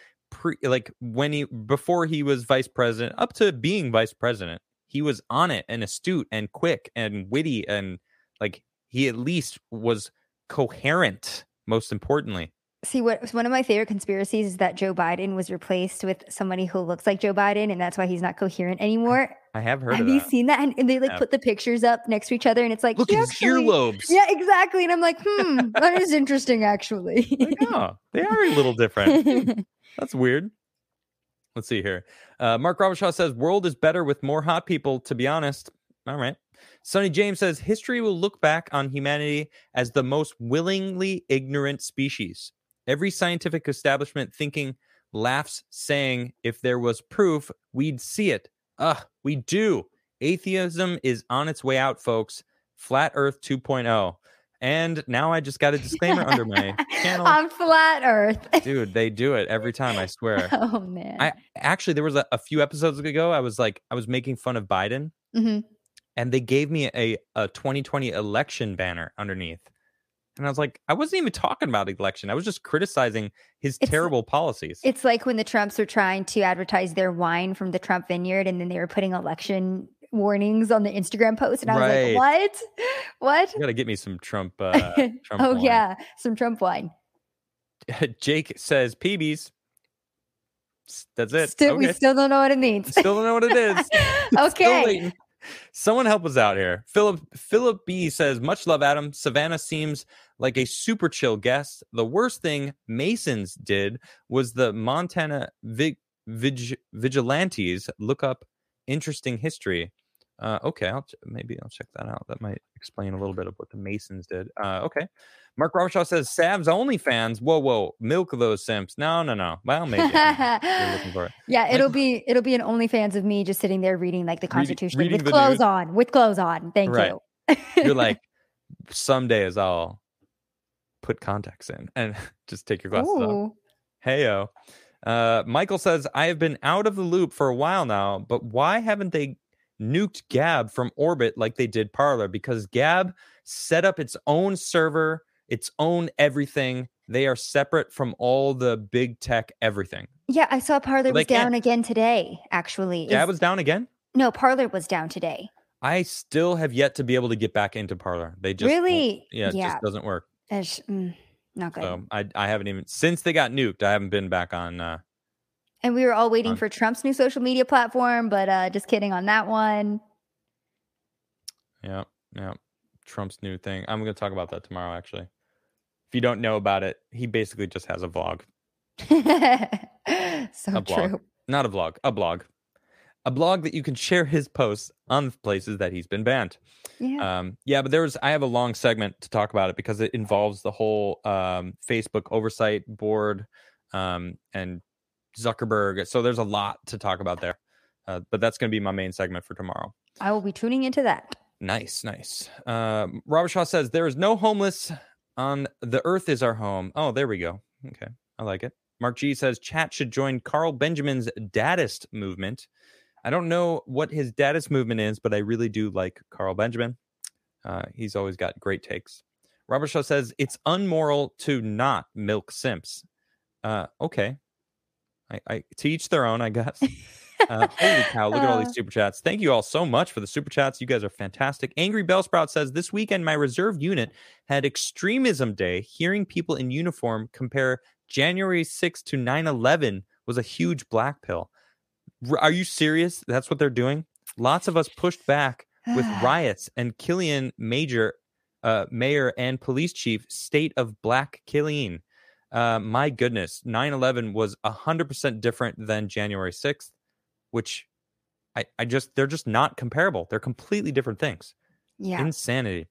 Before he was vice president, up to being vice president, he was on it and astute and quick and witty and like. He at least was coherent, most importantly. See, one of my favorite conspiracies is that Joe Biden was replaced with somebody who looks like Joe Biden, and that's why he's not coherent anymore. I have heard of that. Have you seen that? And they put the pictures up next to each other, and it's like, look at his earlobes. Yeah, exactly. And I'm like, that is interesting, actually. Oh, they are a little different. That's weird. Let's see here. Mark Robershaw says, world is better with more hot people, to be honest. All right. Sonny James says, history will look back on humanity as the most willingly ignorant species. Every scientific establishment thinking laughs, saying, if there was proof, we'd see it. We do. Atheism is on its way out, folks. Flat Earth 2.0. And now I just got a disclaimer under my channel. On Flat Earth. Dude, they do it every time, I swear. Oh, man. There was a few episodes ago, I was making fun of Biden. Mm-hmm. And they gave me a 2020 election banner underneath. And I was like, I wasn't even talking about the election. I was just criticizing his terrible policies. It's like when the Trumps were trying to advertise their wine from the Trump vineyard, and then they were putting election warnings on the Instagram post. And I was like, what? You got to get me some Trump wine. Yeah, some Trump wine. Jake says, PBs. That's it. We still don't know what it means. Still don't know what it is. Okay. Someone help us out here. Philip B says, much love, Adam. Savannah seems like a super chill guest. The worst thing Masons did was the Montana vigilantes. Look up interesting history. Okay, maybe I'll check that out. That might explain a little bit of what the Masons did. Okay. Mark Robershaw says, Sav's OnlyFans. Whoa. Milk those simps. No. Well, maybe. You're looking for it. Yeah, it'll be an OnlyFans of me just sitting there reading like the Constitution with clothes on. With clothes on. Thank you. You're like, some days I'll put contacts in and just take your glasses off. Heyo. Michael says, I have been out of the loop for a while now, but why haven't they nuked Gab from orbit like they did Parler? Because Gab set up its own server, its own everything. They are separate from all the big tech everything. Yeah, I saw Parler was down again today, actually. Gab was down again? No, Parler was down today. I still have yet to be able to get back into Parler. They just really? It just doesn't work. Not good. So I haven't even, since they got nuked, I haven't been back on. And we were all waiting for Trump's new social media platform, but just kidding on that one. Yeah. Trump's new thing. I'm going to talk about that tomorrow, actually. If you don't know about it, he basically just has a vlog. So a blog. True. Not a vlog, a blog. A blog that you can share his posts on the places that he's been banned. Yeah. But I have a long segment to talk about it because it involves the whole Facebook oversight board and Zuckerberg. So there's a lot to talk about there. But that's going to be my main segment for tomorrow. I will be tuning into that. Nice. Robert Shaw says, there is no homeless on the earth is our home. Oh, there we go. Okay. I like it. Mark G says, chat should join Carl Benjamin's Dadist movement. I don't know what his Dadist movement is, but I really do like Carl Benjamin. He's always got great takes. Robert Shaw says, it's unmoral to not milk simps. Okay. I to each their own, I guess. Holy cow, look at all these super chats. Thank you all so much for the super chats. You guys are fantastic. Angry Bellsprout says, this weekend my reserve unit had extremism day. Hearing people in uniform compare January 6th to 9/11 was a huge black pill. Are you serious? That's what they're doing? Lots of us pushed back with riots and Killian mayor and police chief state of black killing. My goodness, 9/11 was 100% different than January 6th, which they're just not comparable. They're completely different things. Yeah. Insanity.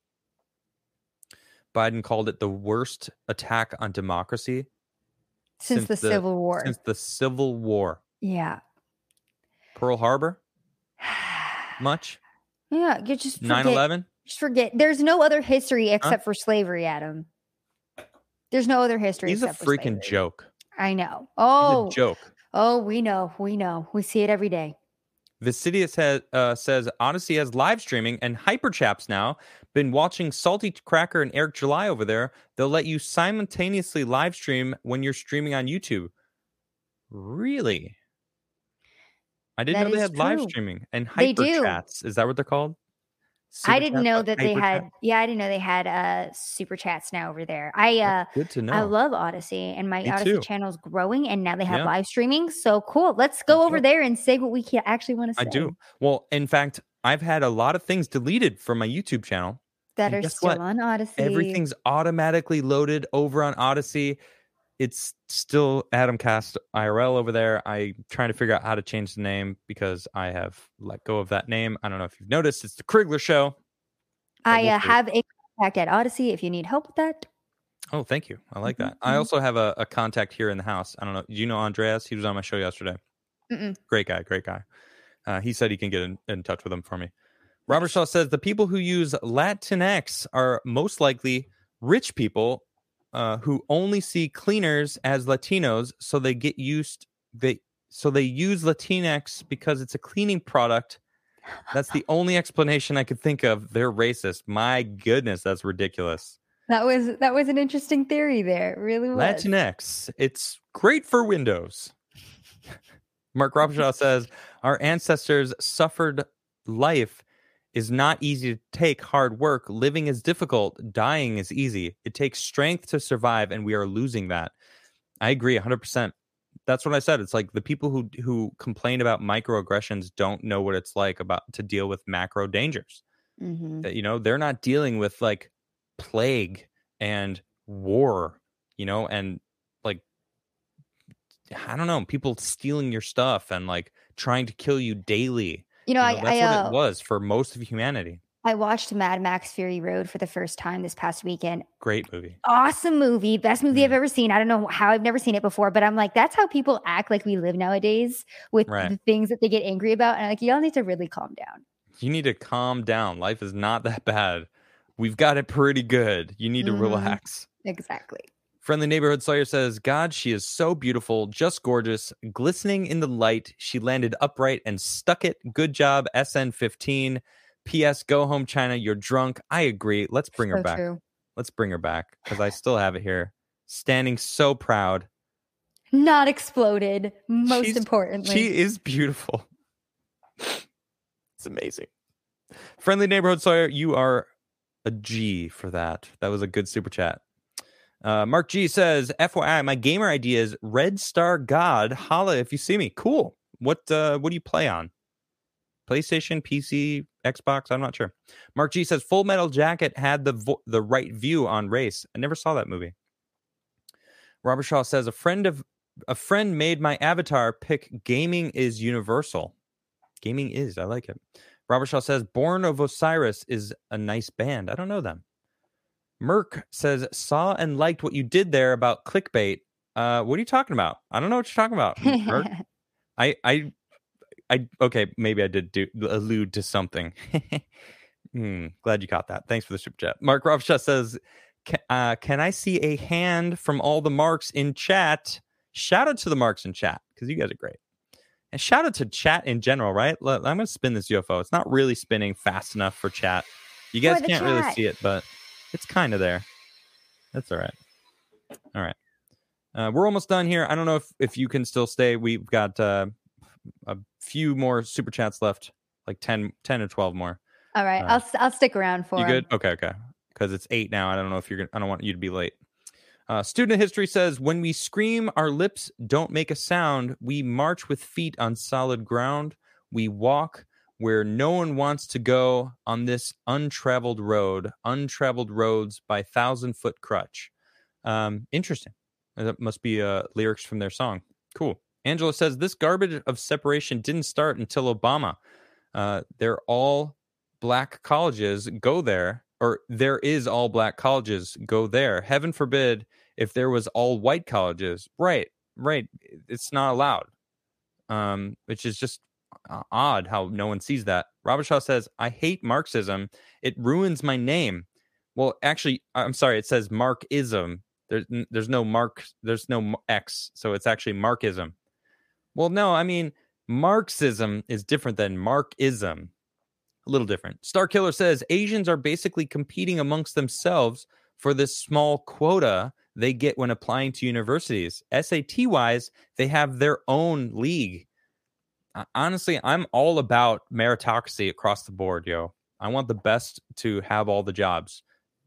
Biden called it the worst attack on democracy since the Civil War. Since the Civil War. Yeah. Pearl Harbor? Much? Yeah, you just 9/11? Just forget. There's no other history except for slavery, Adam. There's no other history. He's except a freaking joke. I know. Oh, he's a joke. Oh, we know. We see it every day. Vicidius says Odyssey has live streaming and Hyperchaps now. Been watching Salty Cracker and Eric July over there. They'll let you simultaneously live stream when you're streaming on YouTube. Really? I didn't know they had live streaming and Hyperchats. Is that what they're called? I didn't know that they had. Yeah, I didn't know they had super chats now over there. Good to know. I love Odyssey, and my Odyssey channel is growing, and now they have live streaming. So cool. Let's go over there and say what we actually want to say. I do. Well, in fact, I've had a lot of things deleted from my YouTube channel that are still on Odyssey. Everything's automatically loaded over on Odyssey. It's still Adamcast IRL over there. I'm trying to figure out how to change the name because I have let go of that name. I don't know if you've noticed. It's the Krigler Show. I have a contact at Odyssey if you need help with that. Oh, thank you. I like that. I also have a contact here in the house. I don't know. Do you know Andreas? He was on my show yesterday. Great guy. He said he can get in touch with him for me. Robert Shaw says the people who use Latinx are most likely rich people who only see cleaners as Latinos, so they use Latinx because it's a cleaning product. That's the only explanation I could think of. They're racist. My goodness, that's ridiculous. That was an interesting theory there. It really was. Latinx. It's great for Windows. Mark Robshaw says our ancestors suffered. Life is not easy to take. Hard work. Living is difficult. Dying is easy. It takes strength to survive, and we are losing that. I agree 100%. That's what I said. It's like the people who complain about microaggressions don't know what it's like to deal with macro dangers. That, they're not dealing with like plague and war, and like, I don't know, people stealing your stuff and like trying to kill you daily. That's what it was for most of humanity. I watched Mad Max Fury Road for the first time this past weekend. Great movie. Awesome movie. Best movie I've ever seen. I don't know how I've never seen it before, but I'm like, that's how people act like we live nowadays with the things that they get angry about. And like, y'all need to really calm down. You need to calm down. Life is not that bad. We've got it pretty good. You need to relax. Exactly. Friendly Neighborhood Sawyer says, God, she is so beautiful, just gorgeous, glistening in the light. She landed upright and stuck it. Good job, SN15. P.S. Go home, China. You're drunk. I agree. Let's bring her back. True. Let's bring her back because I still have it here. Standing so proud. Not exploded, most importantly. She is beautiful. It's amazing. Friendly Neighborhood Sawyer, you are a G for that. That was a good super chat. Mark G says, FYI, my gamer ID is Red Star God. Holla if you see me. Cool. What do you play on? PlayStation, PC, Xbox? I'm not sure. Mark G says, Full Metal Jacket had the right view on race. I never saw that movie. Robert Shaw says, a friend made my avatar pick Gaming is Universal. Gaming is. I like it. Robert Shaw says, Born of Osiris is a nice band. I don't know them. Merc says, saw and liked what you did there about clickbait. What are you talking about? I don't know what you're talking about, Merc. Okay, maybe I did allude to something. Glad you caught that. Thanks for the super chat. Mark Robshaw says, can I see a hand from all the marks in chat? Shout out to the marks in chat, because you guys are great. And shout out to chat in general, right? I'm going to spin this UFO. It's not really spinning fast enough for chat. You guys can't really see it, but it's kind of there. That's all right. All right. We're almost done here. I don't know if you can still stay. We've got a few more super chats left, like 10 or 12 more. All right. I'll stick around for you good? Okay. Because it's 8 now. I don't know if I don't want you to be late. Student History says, when we scream, our lips don't make a sound. We march with feet on solid ground. We walk where no one wants to go on this untraveled road. Untraveled roads by 1,000-foot crutch. Interesting. That must be lyrics from their song. Cool. Angela says, this garbage of separation didn't start until Obama. They're all black colleges. Go there. Or there is all black colleges. Go there. Heaven forbid if there was all white colleges. Right. It's not allowed. Which is just odd how no one sees that. Robert Shaw says, I hate Marxism. It ruins my name. Well, actually, I'm sorry. It says Marxism. There's no Mark. There's no X. So it's actually Marxism. Well, no, I mean, Marxism is different than Marxism. A little different. Starkiller says Asians are basically competing amongst themselves for this small quota they get when applying to universities. SAT wise, they have their own league. Honestly, I'm all about meritocracy across the board, yo. I want the best to have all the jobs.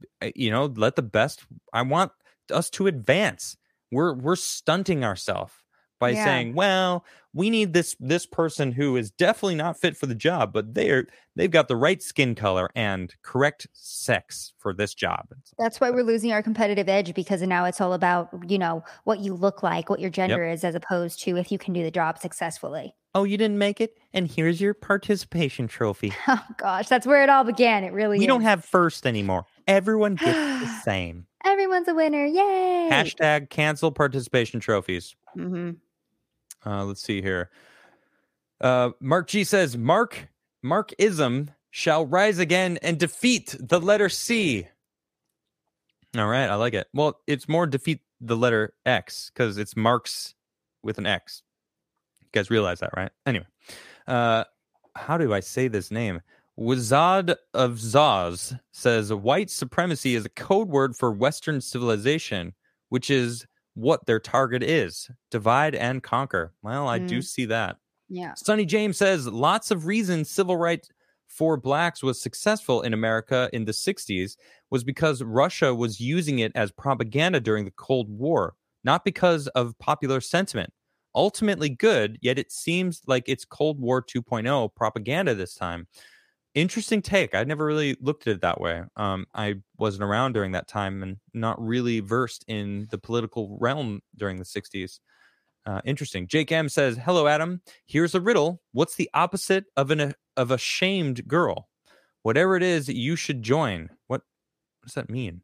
Let the best. I want us to advance. We're stunting ourselves by saying, well, we need this person who is definitely not fit for the job, but they've got the right skin color and correct sex for this job. That's why we're losing our competitive edge, because now it's all about, what you look like, what your gender is, as opposed to if you can do the job successfully. Oh, you didn't make it? And here's your participation trophy. Oh, gosh, that's where it all began. It really is. We don't have first anymore. Everyone gets the same. Everyone's a winner. Yay. # cancel participation trophies. Mm-hmm. Let's see here. Mark G says, Marxism shall rise again and defeat the letter C. All right, I like it. Well, it's more defeat the letter X, because it's Marx with an X. You guys realize that, right? Anyway, how do I say this name? Wazad of Zaz says, white supremacy is a code word for Western civilization, which is what their target is. Divide and conquer. Well, I do see that. Yeah. Sonny James says, lots of reasons civil rights for blacks was successful in America in the 60s was because Russia was using it as propaganda during the Cold War, not because of popular sentiment. Ultimately good, yet it seems like it's Cold War 2.0 propaganda this time. Interesting take. I'd never really looked at it that way. I wasn't around during that time and not really versed in the political realm during the 60s. Interesting. Jake M says, hello, Adam. Here's a riddle. What's the opposite of a shamed girl? Whatever it is, you should join. What does that mean?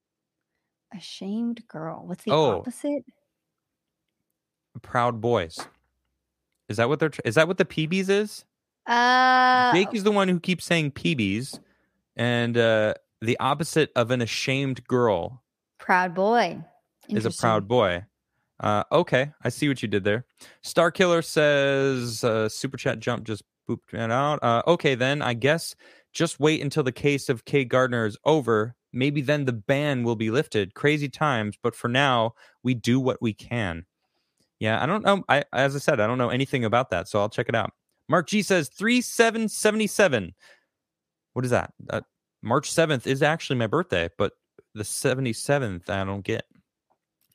A shamed girl. What's the opposite? Proud boys. Is that what the PBs is? Jake is the one who keeps saying PBs, and the opposite of an ashamed girl. Proud boy. Is a proud boy. Okay, I see what you did there. Starkiller says, super chat jump just booped that out. Okay, then I guess just wait until the case of Kay Gardner is over. Maybe then the ban will be lifted. Crazy times, but for now, we do what we can. Yeah, I don't know. As I said, I don't know anything about that, so I'll check it out. Mark G says 3777. What is that? March 7th is actually my birthday, but the 77th I don't get.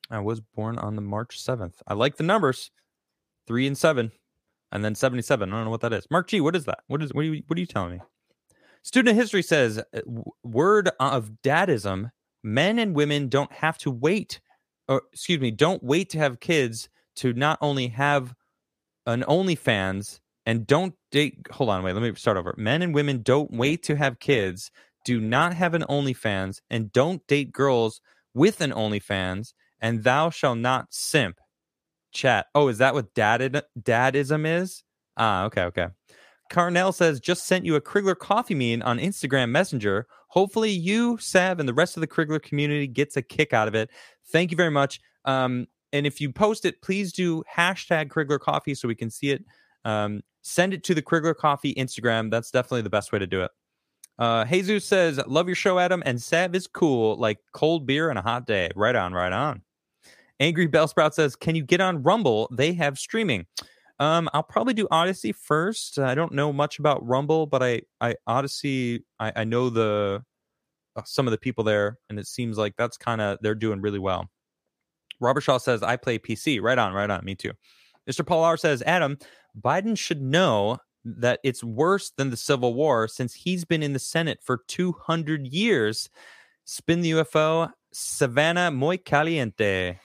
I was born on the March 7th. I like the numbers 3 and 7, and then 77. I don't know what that is. Mark G, what is that? What are you telling me? Student history says, word of dadism, men and women don't have to wait, don't wait to have kids to not only have an OnlyFans and don't date. Hold on, wait, let me start over. Men and women don't wait to have kids, do not have an OnlyFans, and don't date girls with an OnlyFans, and thou shall not simp. Chat. Oh, is that what dadism is? Okay. Carnell says, just sent you a Krigler coffee meme on Instagram Messenger. Hopefully you, Sav, and the rest of the Krigler community gets a kick out of it. Thank you very much. And if you post it, please do hashtag Krigler Coffee so we can see it. Send it to the Krigler Coffee Instagram. That's definitely the best way to do it. Jesus says, love your show, Adam, and Sav is cool, like cold beer and a hot day. Right on. Angry Bellsprout says, can you get on Rumble? They have streaming. I'll probably do Odyssey first. I don't know much about Rumble, but I Odyssey, I know some of the people there, and it seems like that's they're doing really well. Robert Shaw says, I play PC. Right on. Me too. Mr. Paul R says, Adam, Biden should know that it's worse than the Civil War since he's been in the Senate for 200 years. Spin the UFO, Savannah muy caliente.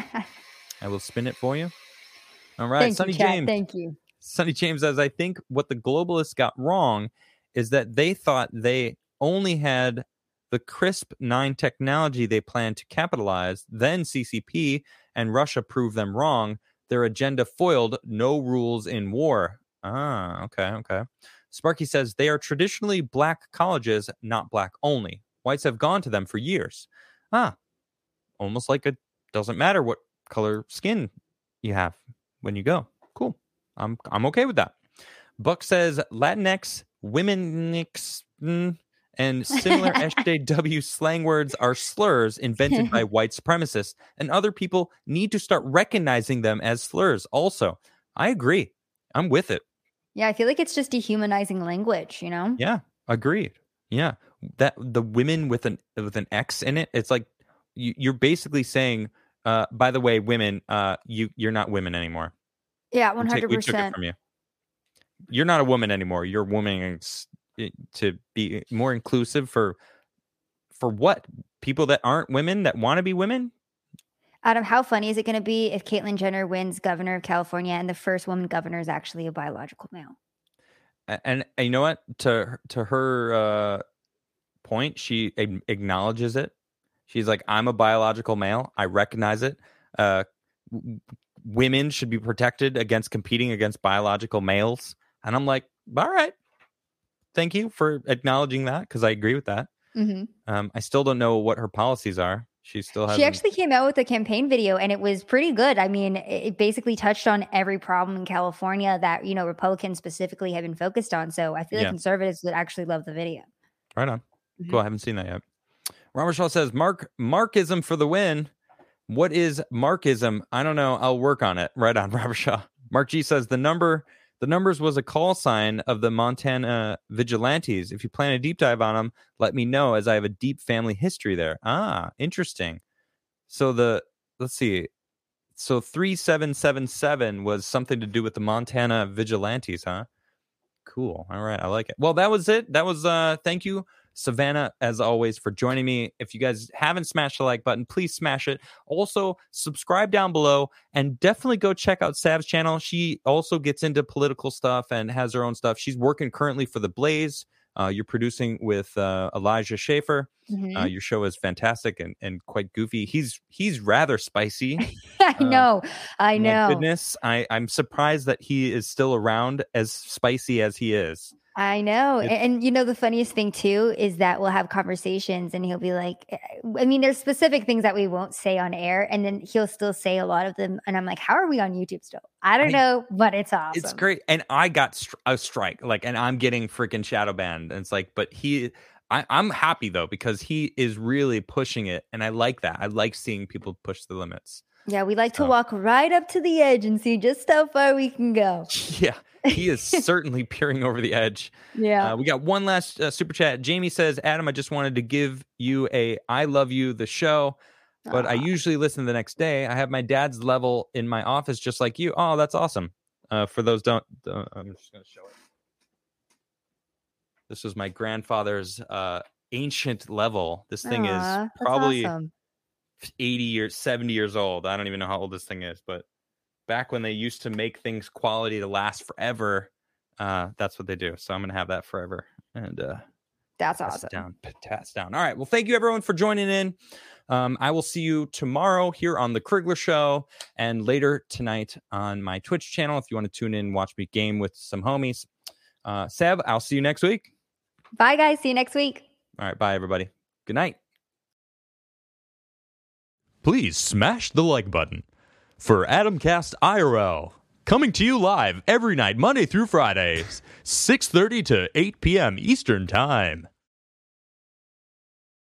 I will spin it for you. All right, Sonny James. Thank you. Sonny James says, I think what the globalists got wrong is that they thought they only had the CRISP-9 technology they planned to capitalize, then CCP, and Russia proved them wrong. Their agenda foiled, no rules in war. Okay. Sparky says, they are traditionally black colleges, not black only. Whites have gone to them for years. Almost like it doesn't matter what color skin you have when you go. Cool. I'm okay with that. Buck says Latinx, Womenix, and similar SJW slang words are slurs invented by white supremacists, and other people need to start recognizing them as slurs. Also, I agree. I'm with it. Yeah, I feel like it's just dehumanizing language, you know? Yeah, agreed. Yeah, that the women with an X in it, it's like you're basically saying, by the way, women, you're not women anymore. Yeah, 100%. We took it from you. You're not a woman anymore. You're a woman to be more inclusive for what? People that aren't women that want to be women? Adam, how funny is it going to be if Caitlyn Jenner wins governor of California and the first woman governor is actually a biological male? And you know what? To her point, she acknowledges it. She's like, I'm a biological male. I recognize it. Women should be protected against competing against biological males. And I'm like, all right. Thank you for acknowledging that, because I agree with that. Mm-hmm. I still don't know what her policies are. She actually came out with a campaign video, and it was pretty good. I mean, it basically touched on every problem in California that, Republicans specifically have been focused on. So I feel like conservatives would actually love the video. Right on. Mm-hmm. Cool. I haven't seen that yet. Robert Shaw says, Markism for the win. What is Markism? I don't know. I'll work on it. Right on, Robert Shaw. Mark G says, the numbers was a call sign of the Montana vigilantes. If you plan a deep dive on them, let me know, as I have a deep family history there. Interesting. So let's see. So 3777 was something to do with the Montana vigilantes, huh? Cool. All right. I like it. Well, that was it. That was, thank you, Savannah, as always, for joining me. If you guys haven't smashed the like button, please smash it. Also, subscribe down below, and definitely go check out Sav's channel. She also gets into political stuff and has her own stuff. She's working currently for The Blaze. You're producing with Elijah Schaefer. Mm-hmm. Your show is fantastic and quite goofy. He's rather spicy. I know. My goodness, I'm surprised that he is still around as spicy as he is. I know. And the funniest thing too is that we'll have conversations and he'll be like, I mean, there's specific things that we won't say on air, and then he'll still say a lot of them. And I'm like, how are we on YouTube still? I don't know, but it's awesome. It's great. And I got a strike, and I'm getting freaking shadow banned. And it's like, but I'm happy though, because he is really pushing it. And I like that. I like seeing people push the limits. Yeah, we like to walk right up to the edge and see just how far we can go. Yeah, he is certainly peering over the edge. Yeah. We got one last super chat. Jamie says, Adam, I just wanted to give you I love you, the show. but I usually listen the next day. I have my dad's level in my office, just like you. Oh, that's awesome. For those don't I'm just going to show it. This was my grandfather's ancient level. This thing is probably awesome. 80 years, 70 years old. I don't even know how old this thing is, but back when they used to make things quality to last forever, that's what they do. So I'm going to have that forever. And that's awesome. Pass down. All right. Well, thank you everyone for joining in. I will see you tomorrow here on The Crigler Show and later tonight on my Twitch channel. If you want to tune in, watch me game with some homies. Seb, I'll see you next week. Bye, guys. See you next week. All right. Bye, everybody. Good night. Please smash the like button for Adamcast IRL. Coming to you live every night, Monday through Fridays, 6:30 to 8 p.m. Eastern Time.